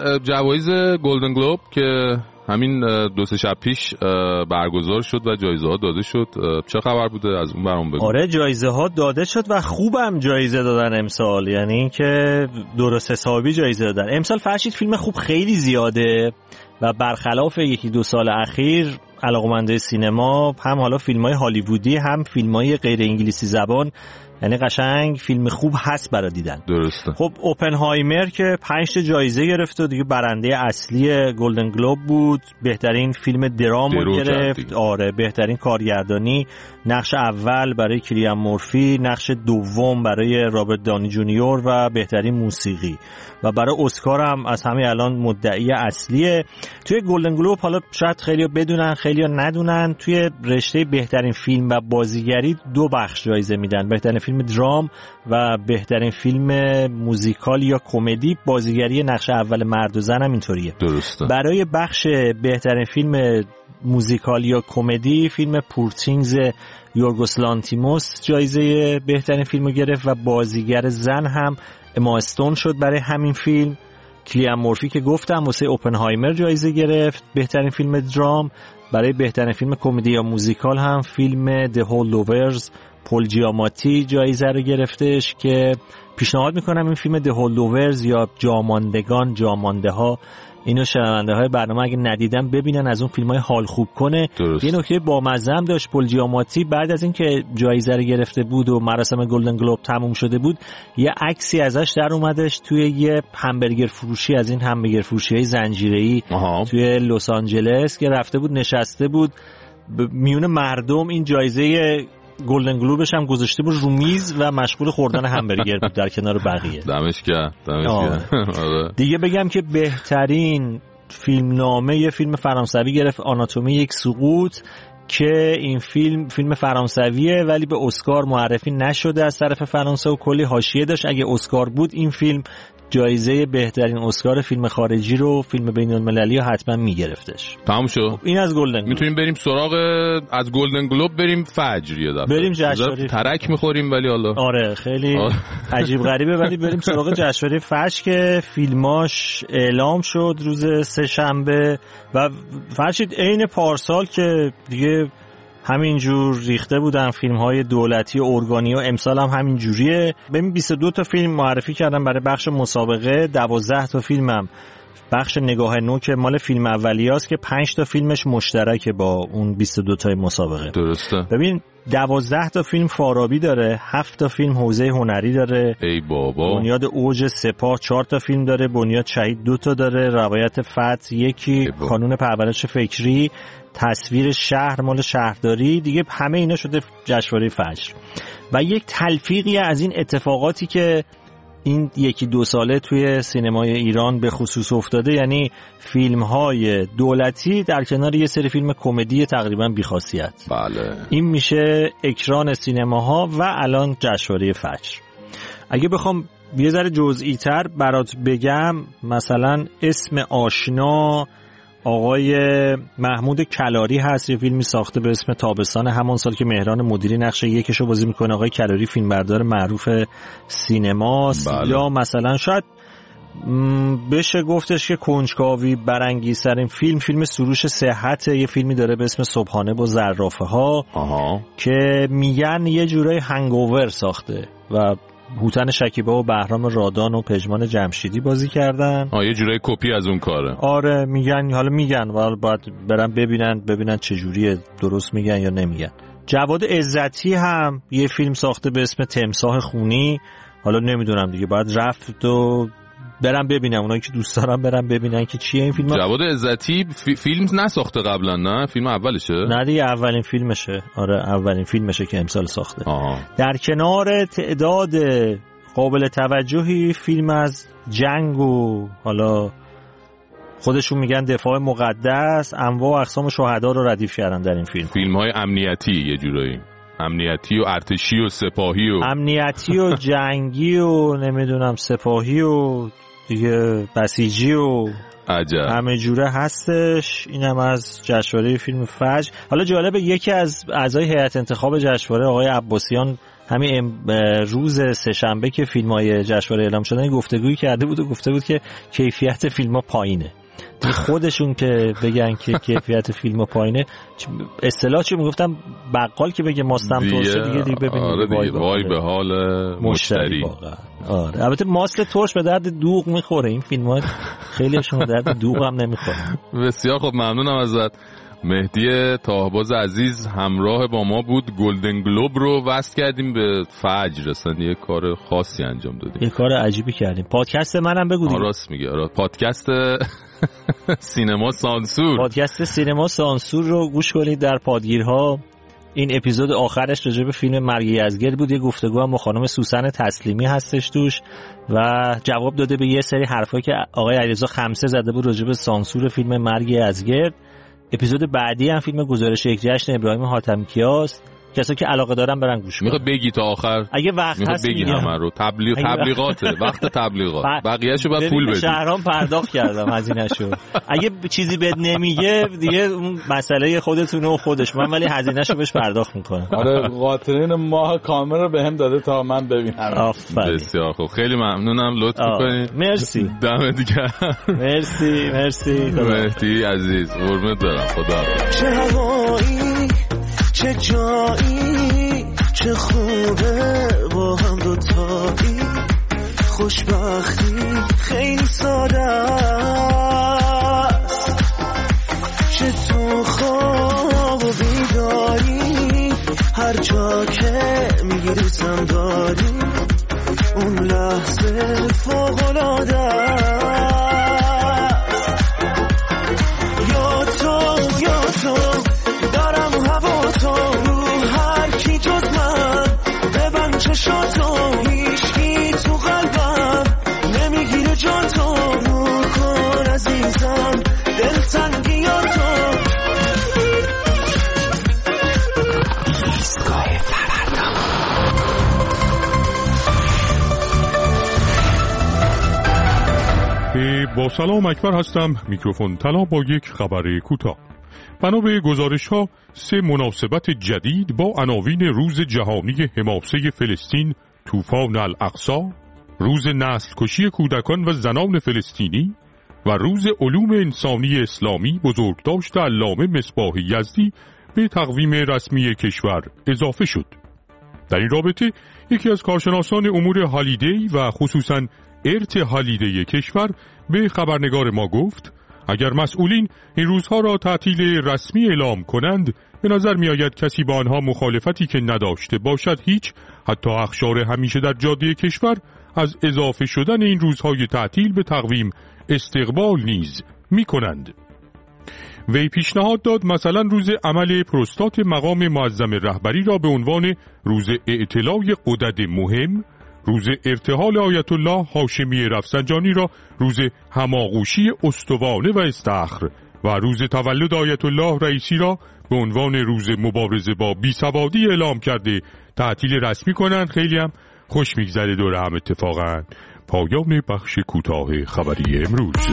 جوایز گلدن گلوب که همین دو سه شب پیش برگزار شد و جایزه ها داده شد. چه خبر بوده از اون برام بگو. آره جایزه ها داده شد و خوبم جایزه دادن امسال، یعنی اینکه درست حسابی جایزه دادن امسال. فرشید فیلم خوب خیلی زیاده و برخلاف یکی دو سال اخیر علاقه‌مندای سینما هم حالا فیلم‌های هالیوودی هم فیلم‌های غیر انگلیسی زبان، یعنی قشنگ فیلم خوب هست برای دیدن. درسته. خب اوپنهایمر که پنج تا جایزه گرفت و دیگه برنده اصلی گلدن گلوب بود. بهترین فیلم درام رو گرفت. آره بهترین کارگردانی، نقش اول برای کلیان مورفی، نقش دوم برای رابرت دانی جونیور و بهترین موسیقی. و برای اسکار هم از همه الان مدعی اصلیه. توی گلدن گلوب حالا شاید خیلی‌ها بدونن خیلی‌ها ندونن، توی رشته بهترین فیلم و بازیگری دو بخش جایزه میدن، بهترین فیلم درام و بهترین فیلم موزیکال یا کمدی. بازیگری نقش اول مرد و زن هم اینطوریه. درسته. برای بخش بهترین فیلم موزیکال یا کمدی فیلم پورتینگز یورگوس لانتیموس جایزه بهترین فیلمو گرفت و بازیگر زن هم اما استون شد برای همین فیلم. کلیان مورفی که گفتم واسه اوپنهایمر جایزه گرفت بهترین فیلم درام. برای بهترین فیلم کمدی یا موزیکال هم فیلم The Holdovers پل جیاماتی جایزه رو گرفتش که پیشنهاد میکنم این فیلم The Holdovers یا جاماندگان، جامانده ها، اینو شنونده های برنامه اگه ندیدن ببینن، از اون فیلم های حال خوب کنه. درست. یه نکته بامزه هم داشت پل جیاماتی، بعد از اینکه جایزه رو گرفته بود و مراسم گلدن گلوب تموم شده بود یه عکسی ازش در اومدش توی یه همبرگر فروشی از این همبرگر فروشی های زنجیره‌ای توی لس آنجلس که رفته بود نشسته بود میون مردم، این جایزه گلدن گلوبش هم گذاشته بود رو میز و مشغول خوردن همبرگر بود در کنار بقیه. دمش گرم، دمش گرم. دیگه بگم که بهترین فیلمنامه یه فیلم فرانسوی گرفت، آناتومی یک سقوط، که این فیلم فیلم فرانسویه ولی به اسکار معرفی نشده از طرف فرانسه و کلی حاشیه داشت. اگه اسکار بود این فیلم جایزه بهترین اسکار فیلم خارجی رو، فیلم بین‌المللی رو حتما میگرفتش. تموم شد. این از گلدن گلوب. میتونیم بریم سراغ از گلدن گلوب بریم فجر یه دفعه. بریم جشنواره ترک میخوریم ولی حالا آره خیلی عجیب غریبه، ولی بریم سراغ جشنواره فجر که فیلماش اعلام شد روز سه شنبه و فرشید عین پارسال که دیگه همینجور ریخته بودن فیلم‌های دولتی و ارگانی و امسال هم همین جوریه. ببین بیست و دو تا فیلم معرفی کردن برای بخش مسابقه، دوازده تا فیلمم بخش نگاه نو که مال فیلم اولیاست که پنج تا فیلمش مشترکه با اون بیست و دو تا مسابقه. درسته. ببین دوازده تا فیلم فارابی داره، هفت تا فیلم حوزه هنری داره، ای بابا، بنیاد اوج سپاه چهار تا فیلم داره، بنیاد شهید دو تا داره، روایت فتح یکی، کانون پرورش فکری، تصویر شهر مال شهرداری، دیگه همه اینا شده جشنواره فجر. و یک تلفیقی از این اتفاقاتی که این یکی دو ساله توی سینمای ایران به خصوص افتاده، یعنی فیلم‌های دولتی در کنار یه سری فیلم کمدی تقریبا بی‌خاصیت. بله. این میشه اکران سینماها و الان جشنواره فجر. اگه بخوام یه ذره جزئی تر برات بگم، مثلا اسم آشنا آقای محمود کلاری هست، یه فیلمی ساخته به اسم تابستان همان سال که مهران مدیری نقش یکشو بازی میکنه. آقای کلاری فیلمبردار معروف سینماست. بله. یا مثلا شاید بشه گفتش که کنجکاوی برانگیزترین فیلم فیلم سروش صحت، یه فیلمی داره به اسم صبحانه با زرافه ها آها. که میگن یه جورای هنگوور ساخته و هوتن شکیبا و بهرام رادان و پژمان جمشیدی بازی کردن. آه یه جورای کپی از اون کاره. آره میگن، حالا میگن ولی باید برن ببینن ببینن چه جوریه، درست میگن یا نمیگن. جواد عزتی هم یه فیلم ساخته به اسم تمساح خونی، حالا نمیدونم دیگه، باید رفت و برم ببینم، اونایی که دوست دارم برم ببینن که چیه این فیلم. جواد عزتی فی... فیلم نساخته قبلا؟ نه فیلم اولشه؟ نه دیگه اولین فیلمشه. آره اولین فیلمشه که امسال ساخته. آه. در کنار تعداد قابل توجهی فیلم از جنگ و حالا خودشون میگن دفاع مقدس، انواع و اقسام شهدا رو ردیف کردن در این فیلم. فیلم‌های امنیتی یه جورایی، امنیتی و ارتشی و سپاهی و امنیتی و جنگی و نمیدونم سپاهی و دیگه بسیجی و عجب همه جوره هستش. اینم از جشنواره فیلم فجر. حالا جالبه یکی از اعضای هیئت انتخاب جشنواره آقای عباسیان همین روز سه‌شنبه که فیلم‌های جشنواره اعلام شدن گفتگویی کرده بود و گفته بود که کیفیت فیلم‌ها پایینه. خودشون که بگن که کیفیت فیلم پایینه، اصطلاح چی میگفتم، بقال که بگه ماستم ترشه دیگه دیگه ببینید آره دیگه وای به حال مشتری. آره البته ماست ترش به درد دوغ میخوره، این فیلم‌ها خیلیشون به درد دوغ هم نمیخوره. بسیار خب ممنونم ازت. مهدی تاهباز عزیز همراه با ما بود. گلدن گلوب رو وصل کردیم به فجر، اصلا یه کار خاصی انجام دادیم، یه کار عجیبی کردیم. پادکست منم بگو دیگه. راست میگه، آره پادکست سینما سانسور، پادکست سینما سانسور رو گوش کنید در پادگیرها. این اپیزود آخرش راجع به فیلم مرگ یزگرد بود. یه گفتگو هم با خانم سوسن تسلیمی هستش توش و جواب داده به یه سری حرفایی که آقای علیرضا خمسه زده بود راجع به سانسور فیلم مرگ یزگرد. اپیزود بعدی هم فیلم گزارش یک جشن ابراهیم حاتمی‌کیاست. کسایی که علاقه دارن برن گوش کنن. میخواد بگی تا آخر، اگه وقت هست بگی همه رو. تبلیغ تبلیغاته، وقت تبلیغات، بقیه‌شو بعد پول بدی. شهرام پرداخت کردم هزینه‌شو. اگه چیزی بهت نمیگه دیگه اون مسئله خودتونه و خودش، من ولی هزینه‌شو بهش پرداخت میکنم. آره قاطرین ماه کامل رو بهم داده تا من ببینم. بسیار خوب، خیلی ممنونم، لطف می‌کنید. مرسی. دمت گرم. مرسی مرسی. مهدی عزیز قربونت برم. خدا. چه هوایی چه جایی چه خوبه با هم دوتایی، خوشبختی خیلی ساده است، چه تو خواب و بیداری هر جا که میگیریزم داری، اون لحظه فوق‌العاده است. یا تو یا تو دارم هوا تو رو هر کی جز من، ببند چشاتو هیچکی تو قلبم نمیگیره جان تو، رو کن عزیزم دلتنگی یا تو. ایستگاه فردا. با سلام اکبر هستم. میکروفون طلا با یک خبر کوتاه. بنا به گزارش‌ها سه مناسبت جدید با عناوین روز جهانی حماسه فلسطین، طوفان الاقصی، روز نسل کشی کودکان و زنان فلسطینی و روز علوم انسانی اسلامی بزرگداشت علامه مصباح یزدی به تقویم رسمی کشور اضافه شد. در این رابطه یکی از کارشناسان امور هالیدی و خصوصاً ارت هالیدی کشور به خبرنگار ما گفت اگر مسئولین این روزها را تعطیل رسمی اعلام کنند، به نظر می آید کسی با آنها مخالفتی که نداشته باشد هیچ، حتی اخشار همیشه در جاده کشور، از اضافه شدن این روزهای تعطیل به تقویم استقبال نیز می کنند. وی پیشنهاد داد مثلا روز عمل پروستات مقام معظم رهبری را به عنوان روز اعتلای غدد مهم، روز ارتحال آیت الله هاشمی رفسنجانی را روز هماغوشی استوانه و استخر و روز تولد آیت الله رئیسی را به عنوان روز مبارزه با بیسوادی اعلام کرده تعطیل رسمی کنند. خیلی هم خوش میگذره دور هم اتفاقا. پایان بخش کوتاه خبری امروز.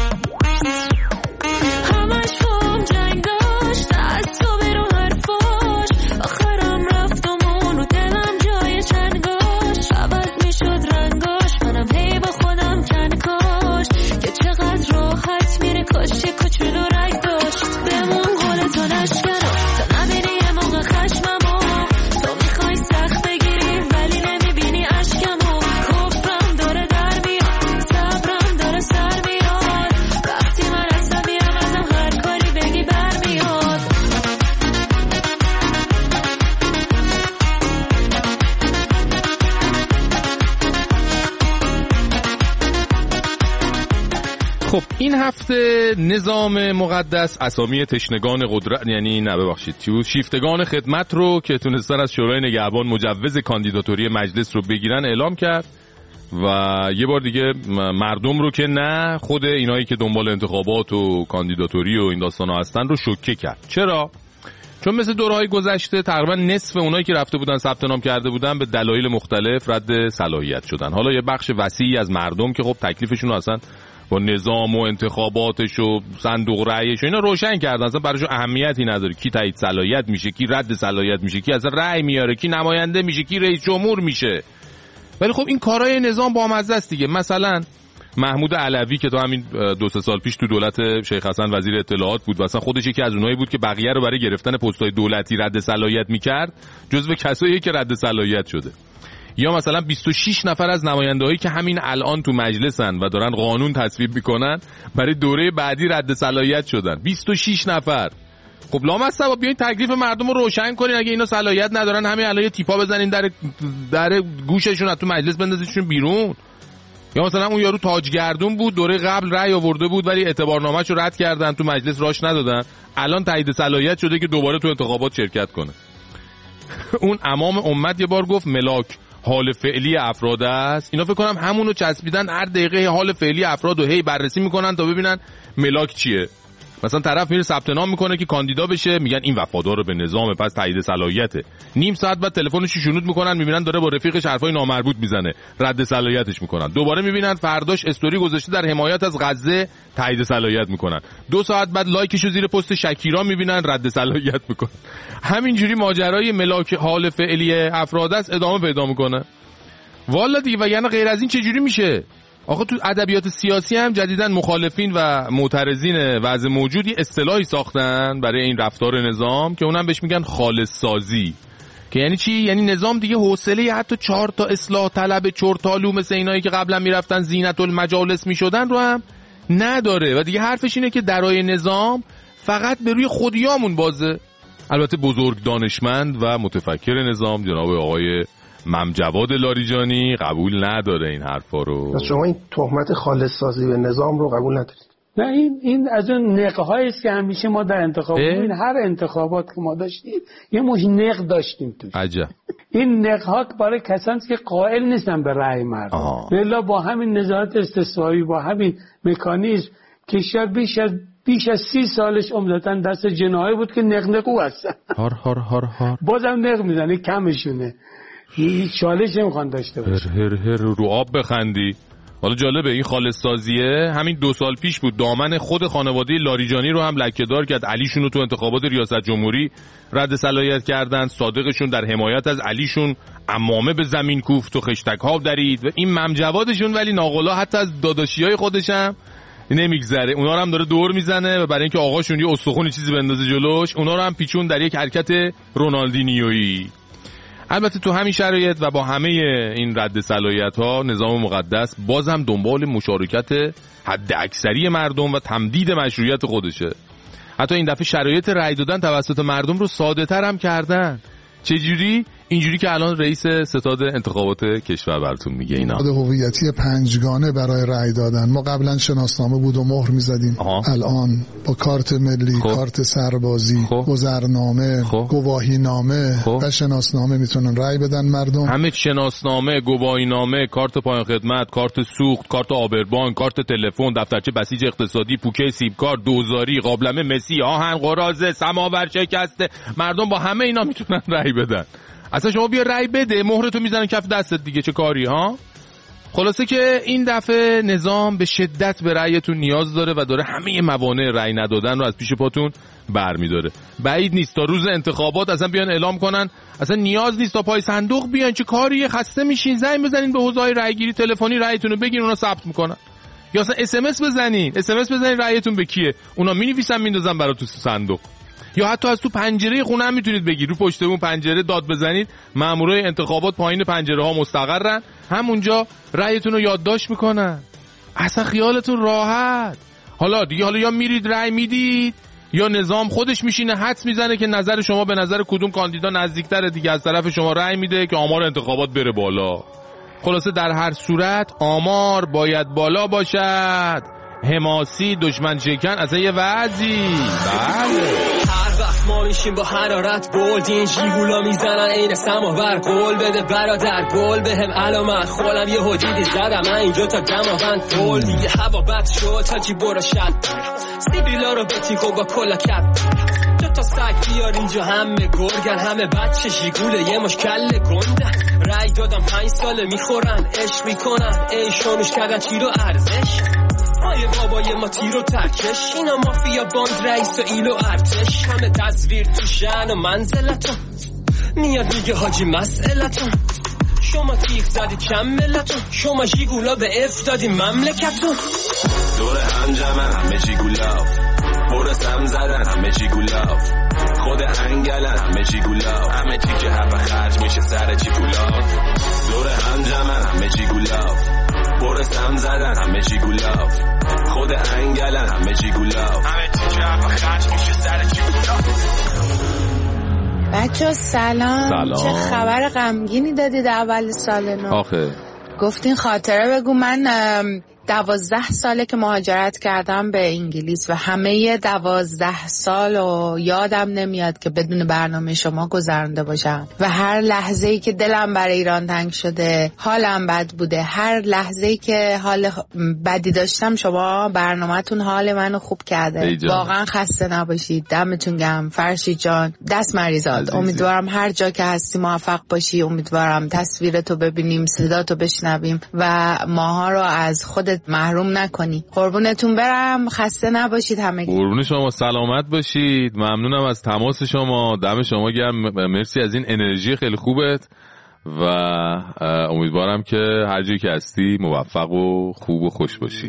خب این هفته نظام مقدس اسامی تشنگان قدرت، یعنی نه ببخشید چی بود، شیفتگان خدمت رو که تونستن از شورای نگهبان مجوز کاندیداتوری مجلس رو بگیرن اعلام کرد و یه بار دیگه مردم رو که نه، خود اینایی که دنبال انتخابات و کاندیداتوری و این داستانا هستن رو شوکه کرد. چرا؟ چون مثل دورهای گذشته تقریبا نصف اونایی که رفته بودن ثبت نام کرده بودن به دلایل مختلف رد صلاحیت شدن. حالا یه بخش وسیعی از مردم که خب تکلیفشون اصلا با نظام و انتخاباتش و صندوق رأیش و اینا روشن کردن، اصلا براشون اهمیتی نداره کی تایید صلاحیت میشه، کی رد صلاحیت میشه، کی اصلا رأی میاره، کی نماینده میشه، کی رئیس جمهور میشه. ولی خب این کارهای نظام با مزه است دیگه. مثلا محمود علوی که تا همین دو سه سال پیش تو دولت شیخ حسن وزیر اطلاعات بود و اصلا خودش یکی از اونایی بود که بقیه رو برای گرفتن پست‌های دولتی رد صلاحیت میکرد، جزو کسایی که رد صلاحیت شده. یا مثلا بیست و شش نفر از نماینده‌هایی که همین الان تو مجلسن و دارن قانون تصویب میکنن برای دوره بعدی رد صلاحیت شدن. بیست و شش نفر. خب لامصب بیاین تکلیف مردم رو روشن کنین. اگه اینا صلاحیت ندارن همین الان یه تیپا بزنین در در گوششون از تو مجلس بندازیشون بیرون. یا مثلا اون یارو تاجگردون بود، دوره قبل رأی آورده بود ولی اعتبارنامه‌اش رو رد کردن، تو مجلس راش ندادن، الان تایید صلاحیت شده که دوباره تو انتخابات شرکت کنه. اون امام امت یه بار گفت ملاک حال فعلی افراد است. اینا فکر کنم همونو چسبیدن، هر دقیقه حال فعلی افراد رو هی بررسی میکنن تا ببینن ملاک چیه. مثلا طرف میره ثبت نام میکنه که کاندیدا بشه، میگن این وفادار به نظام پس تایید صلاحیته. نیم ساعت بعد تلفنش شنود میکنن، میبینن داره با رفیقش حرفای نامربوط میزنه، رد صلاحیتش میکنن. دوباره میبینن فرداش استوری گذاشته در حمایت از غزه، تایید صلاحیت میکنن. دو ساعت بعد لایکشو زیر پست شکیرا میبینن، رد صلاحیت میکنن. همینجوری ماجرای ملاک حال فعلی افراد است ادامه پیدا میکنه. والا دیگه وگرنه غیر از این چه جوری میشه؟ آخه تو ادبیات سیاسی هم جدیداً مخالفین و معترضین وضع موجودی اصطلاحی ساختن برای این رفتار نظام که اونم بهش میگن خالص سازی. که یعنی چی؟ یعنی نظام دیگه حوصله حتی چهار تا اصلاح طلب چرتالو مثل اینایی که قبلا میرفتن زینت المجالس میشدن رو هم نداره و دیگه حرفش اینه که درای نظام فقط به روی خودیامون بازه. البته بزرگ دانشمند و متفکر نظام جناب آقای ممجواد لاریجانی قبول نداره این حرفا رو. شما این تهمت خالص سازی به نظام رو قبول ندارید؟ نه، این این از اون نق‌هایی است که همیشه ما در انتخابات، این هر انتخابات که ما داشتیم یه مش نق داشتیم توش. عجب. این نق‌ها برای کسانی که قائل نیستن به رأی مردم. والا با همین نظارت استثنایی، با همین مکانیزم کشور بیش از بیش از سی سالش عمدتاً دست جناحی بود که نق نقو هستن. هار هار هار هار. بازم نق میزنه، کمشونه. هیچ چالش نمیخوان داشته باشه. هر هر هر رو آب بخندی. حالا جالبه این خالص سازیه همین دو سال پیش بود، دامن خود خانواده لاریجانی رو هم لکه‌دار کرد. علیشون رو تو انتخابات ریاست جمهوری رد صلاحیت کردن، صادقشون در حمایت از علیشون عمامه به زمین کوفت و خشتک‌ها درید و این ممجوادشون ولی ناقلا حتی از داداشیای خودش هم نمیگذره، اونا رو هم داره دور میزنه و برای اینکه آقاشون یه استخون چیزی بندازه جلوش اونا رو هم پیچون در یک حرکت رونالدینیویی. البته تو همین شرایط و با همه این رد صلاحیت ها نظام مقدس باز هم دنبال مشارکت حد اکثری مردم و تمدید مشروعیت خودشه. حتی این دفعه شرایط رأی دادن توسط مردم رو ساده تر هم کردن. چجوری؟ اینجوری که الان رئیس ستاد انتخابات کشور براتون میگه اینا. کد هویتی پنجگانه برای رأی دادن. ما قبلا شناسنامه بود و مهر میزدیم. الان با کارت ملی، خوب. کارت سربازی، خوب. گذرنامه، خوب. گواهینامه خوب. و شناسنامه میتونن رأی بدن مردم. همه شناسنامه، گواهینامه، کارت پایان خدمت، کارت سوخت، کارت آبربان، کارت تلفن، دفترچه بسیج اقتصادی، پوکه سیب کارت، دوزاری، قابلمه مسی، آهن قراضه، سماور شکسته، مردم با همه اینا میتونن رأی بدن. اصلا شما بیا رأی بده، مهرتو میزنن کف دستت دیگه، چه کاری ها؟ خلاصه که این دفعه نظام به شدت به رأیتون نیاز داره و داره همه موانع رأی ندادن رو از پیش پاتون برمی‌داره. بعید نیست تا روز انتخابات اصلا بیان اعلام کنن اصلا نیاز نیست تا پای صندوق بیان، چه کاریه، خسته میشین، زنگ بزنین به حوزه‌های رأیگیری تلفنی رأیتون رو بگین، اونا ثبت میکنن. یا اصلا اس ام اس بزنین، اس ام اس بزنین رأیتون به کیه، اونا مینویسن میندازن براتون تو صندوق. یا حتی از تو پنجره خونه هم میتونید بگید، رو پشت اون پنجره داد بزنید، مامورای انتخابات پایین پنجره ها مستقرن، همونجا رأیتون رو یادداشت میکنن. اصلا خیالتون راحت. حالا دیگه حالا یا میرید رأی میدید یا نظام خودش میشینه حدس میزنه که نظر شما به نظر کدوم کاندیدا نزدیکتره دیگه، از طرف شما رأی میده که آمار انتخابات بره بالا. خلاصه در هر صورت آمار باید بالا باشد. حماسی دشمن شکن اصلا یه وضعی. بله. ما میشیم با حرارت بولد این جیگولا میزنن عین سماور قول بده برادر گل بهم علامت خولم یه حدیدی زدم من اینجا تا دماوند گل دیگه هوا بد شد تا جی برو شد سیبیلا رو بتیکو با کلا کپ دو تا سگ بیار اینجا همه گرگن همه بچه جیگوله یه مشکل گنده رای دادم پنج ساله میخورن عشق میکنن ای شونش کردن چی رو ارزش آیه بابای ما تیر و ترکش اینا مافیا باند رئیس و ایلو ارتش همه تصویر تو شن و منزلتون میاد میگه حاجی مسئلتون شما تیغ زدی چند ملتون شما جیگولا به اف دادی مملکتون دور هم جمع همه جیگولا پر سم زدن همه جیگولا خود انگلن همه جیگولا همه چی که حب خرج میشه سر جیگولا دور هم جمع همه جیگولا پر سم زدن همه جیگولا خود انگلن همه جیگولا همه چی که حب خرج میشه سر جیگولا. بچه سلام. سلام چه خبر غمگینی دادید اول سال نو؟ آخه گفتین خاطره بگو. من دوازده ساله که مهاجرت کردم به انگلیس و همه دوازده سال و یادم نمیاد که بدون برنامه شما گذرانده باشم و هر لحظه‌ای که دلم برای ایران تنگ شده حالم بد بوده، هر لحظه‌ای که حال بدی داشتم شما برنامه‌تون حال منو خوب کرده. واقعا خسته نباشید، دمتون گرم. فرشید جان دست مریضات، امیدوارم هر جا که هستی موفق باشی، امیدوارم تصویرتو ببینیم، صداتو بشنویم و ماها رو از خود محروم نکنی. قربونتون برم، خسته نباشید همه. قربون شما، سلامت باشید. ممنونم از تماس شما، دم شما گرم، مرسی از این انرژی خیلی خوبت و امیدوارم که هر جایی که هستی موفق و خوب و خوش باشی.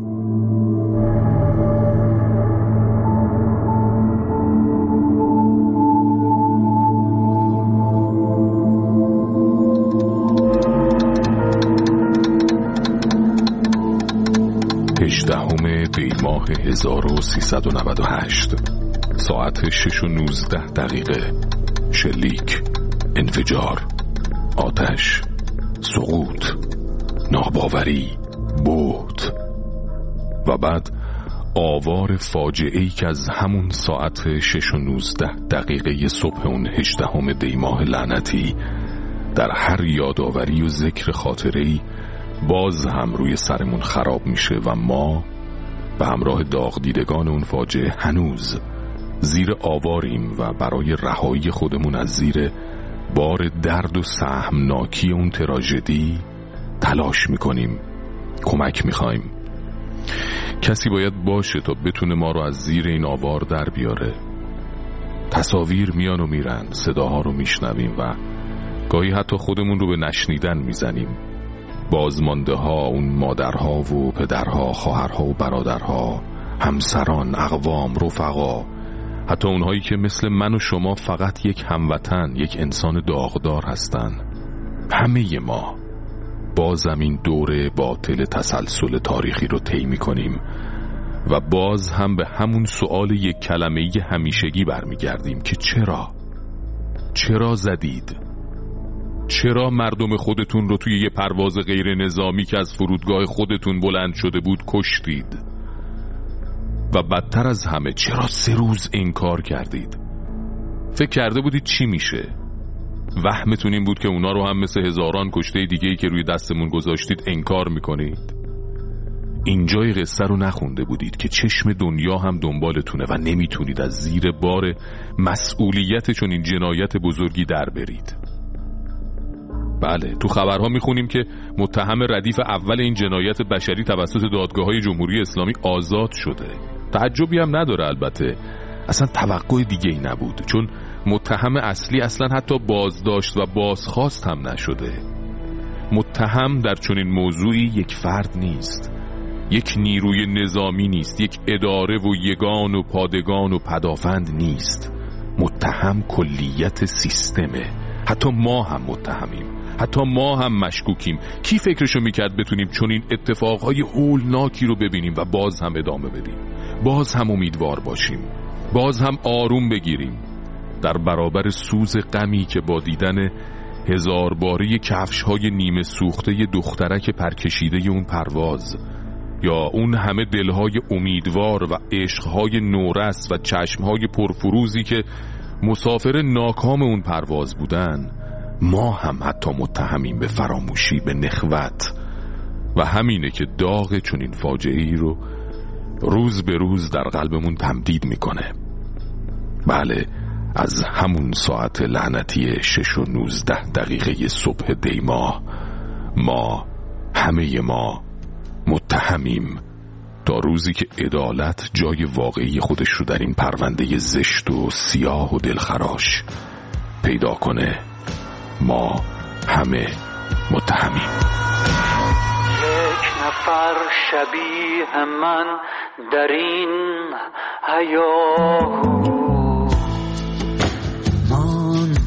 هجدهم دی ماه هزار و سیصد و نود و هشت ساعت شش و نوزده دقیقه. شلیک، انفجار، آتش، سقوط، ناباوری، بهت و بعد آوار فاجعه‌ای که از همون ساعت شش و نوزده دقیقه صبح اون هجدهم دی ماه لعنتی در هر یادآوری و ذکر خاطره‌ای باز هم روی سرمون خراب میشه و ما به همراه داغ دیدگان اون فاجعه هنوز زیر آواریم و برای رهایی خودمون از زیر بار درد و سهمناکی اون تراژدی تلاش میکنیم، کمک میخوایم. کسی باید باشه تا بتونه ما رو از زیر این آوار در بیاره. تصاویر میان و میرن، صداها رو میشنویم و گاهی حتی خودمون رو به نشنیدن میزنیم. بازمانده ها، اون مادرها و پدرها، خواهرها و برادرها، همسران، اقوام، رفقا، حتی اونهایی که مثل من و شما فقط یک هموطن، یک انسان داغدار هستن. همه ما باز این دوره باطل تسلسل تاریخی رو طی می‌کنیم و باز هم به همون سؤال یک کلمه‌ای همیشگی برمیگردیم که چرا؟ چرا زدید؟ چرا مردم خودتون رو توی یه پرواز غیر نظامی که از فرودگاه خودتون بلند شده بود کشتید؟ و بدتر از همه چرا سه روز انکار کردید؟ فکر کرده بودید چی میشه؟ وهمتون این بود که اونا رو هم مثل هزاران کشته دیگه‌ای که روی دستمون گذاشتید انکار میکنید؟ اینجای قصه رو نخونده بودید که چشم دنیا هم دنبالتونه و نمیتونید از زیر بار مسئولیت چون این جنایت بزرگی در برید. بله، تو خبرها میخونیم که متهم ردیف اول این جنایت بشری توسط دادگاه‌های جمهوری اسلامی آزاد شده. تعجبی هم نداره، البته اصلا توقع دیگه ای نبود، چون متهم اصلی اصلا حتی بازداشت و بازخواست هم نشده. متهم در چنین موضوعی یک فرد نیست، یک نیروی نظامی نیست، یک اداره و یگان و پادگان و پدافند نیست. متهم کلیت سیستمه. حتی ما هم متهمیم، حتی ما هم مشکوکیم. کی فکرشو میکرد بتونیم چون این اتفاقهای هولناکی رو ببینیم و باز هم ادامه بدیم، باز هم امیدوار باشیم، باز هم آروم بگیریم در برابر سوز غمی که با دیدن هزار باره کفش‌های نیمه سوخته دخترک پرکشیده اون پرواز یا اون همه دلهای امیدوار و عشقهای نورس و چشمهای پرفروزی که مسافر ناکام اون پرواز بودن، ما هم حتی متهمیم به فراموشی، به نخوت. و همینه که داغ چنین فاجعه‌ای رو روز به روز در قلبمون تمدید میکنه. بله، از همون ساعت لعنتی شش و نوزده دقیقه صبح دی ماه ما، همه ما متهمیم تا روزی که عدالت جای واقعی خودش رو در این پرونده زشت و سیاه و دلخراش پیدا کنه. ما همه متهمیم. یک نفر شبیه من در این هیاهو ماند،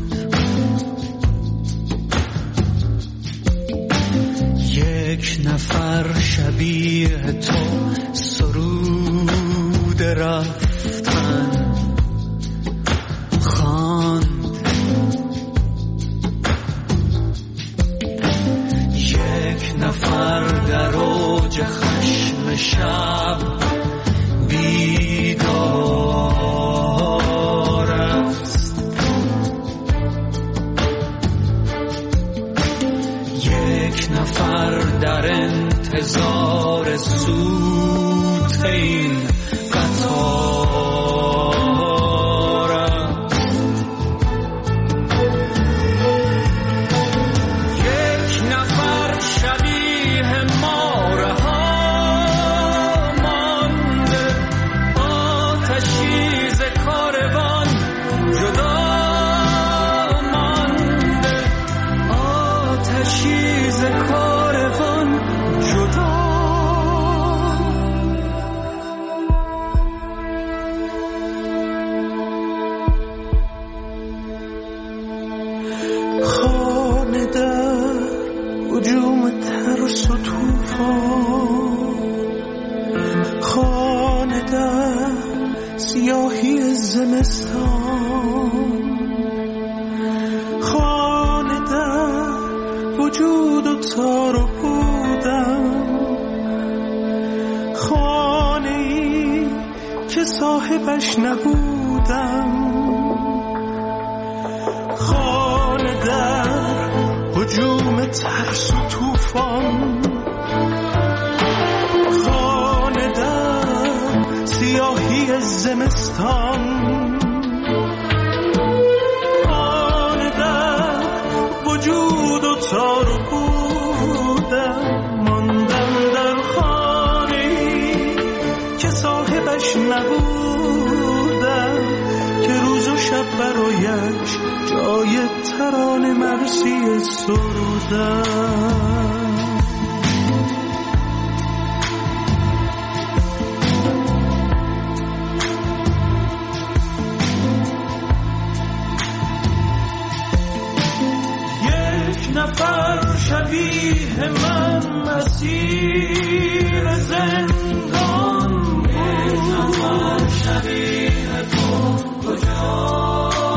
یک نفر شبیه تو سرود رفتن خواند، یک نفر در اوج خشم شب بیدار است، یک نفر در انتظار سوت این قطار است، یک نفر شبیه ماره ها مانده، آتشی ز کاروان جدا مانده، آتشی ز کاروان جدا. خانه در هجوم ترس و توفان، خانه در سیاهی زمستان، خانه در وجود و تار و بودم، خانه ای که صاحبش نبودم، خانه در هجوم ترس و توفان، خانه در سیاهی زمستان، خانه در وجود و تار و بودم، ماندم در خانه‌ای که صاحبش نبودم، که روز و شب برایش جای ترانه مرسی سرودم. یک نفر شبیه من مسیر زندان بود، یک نفر شبیه تو کجا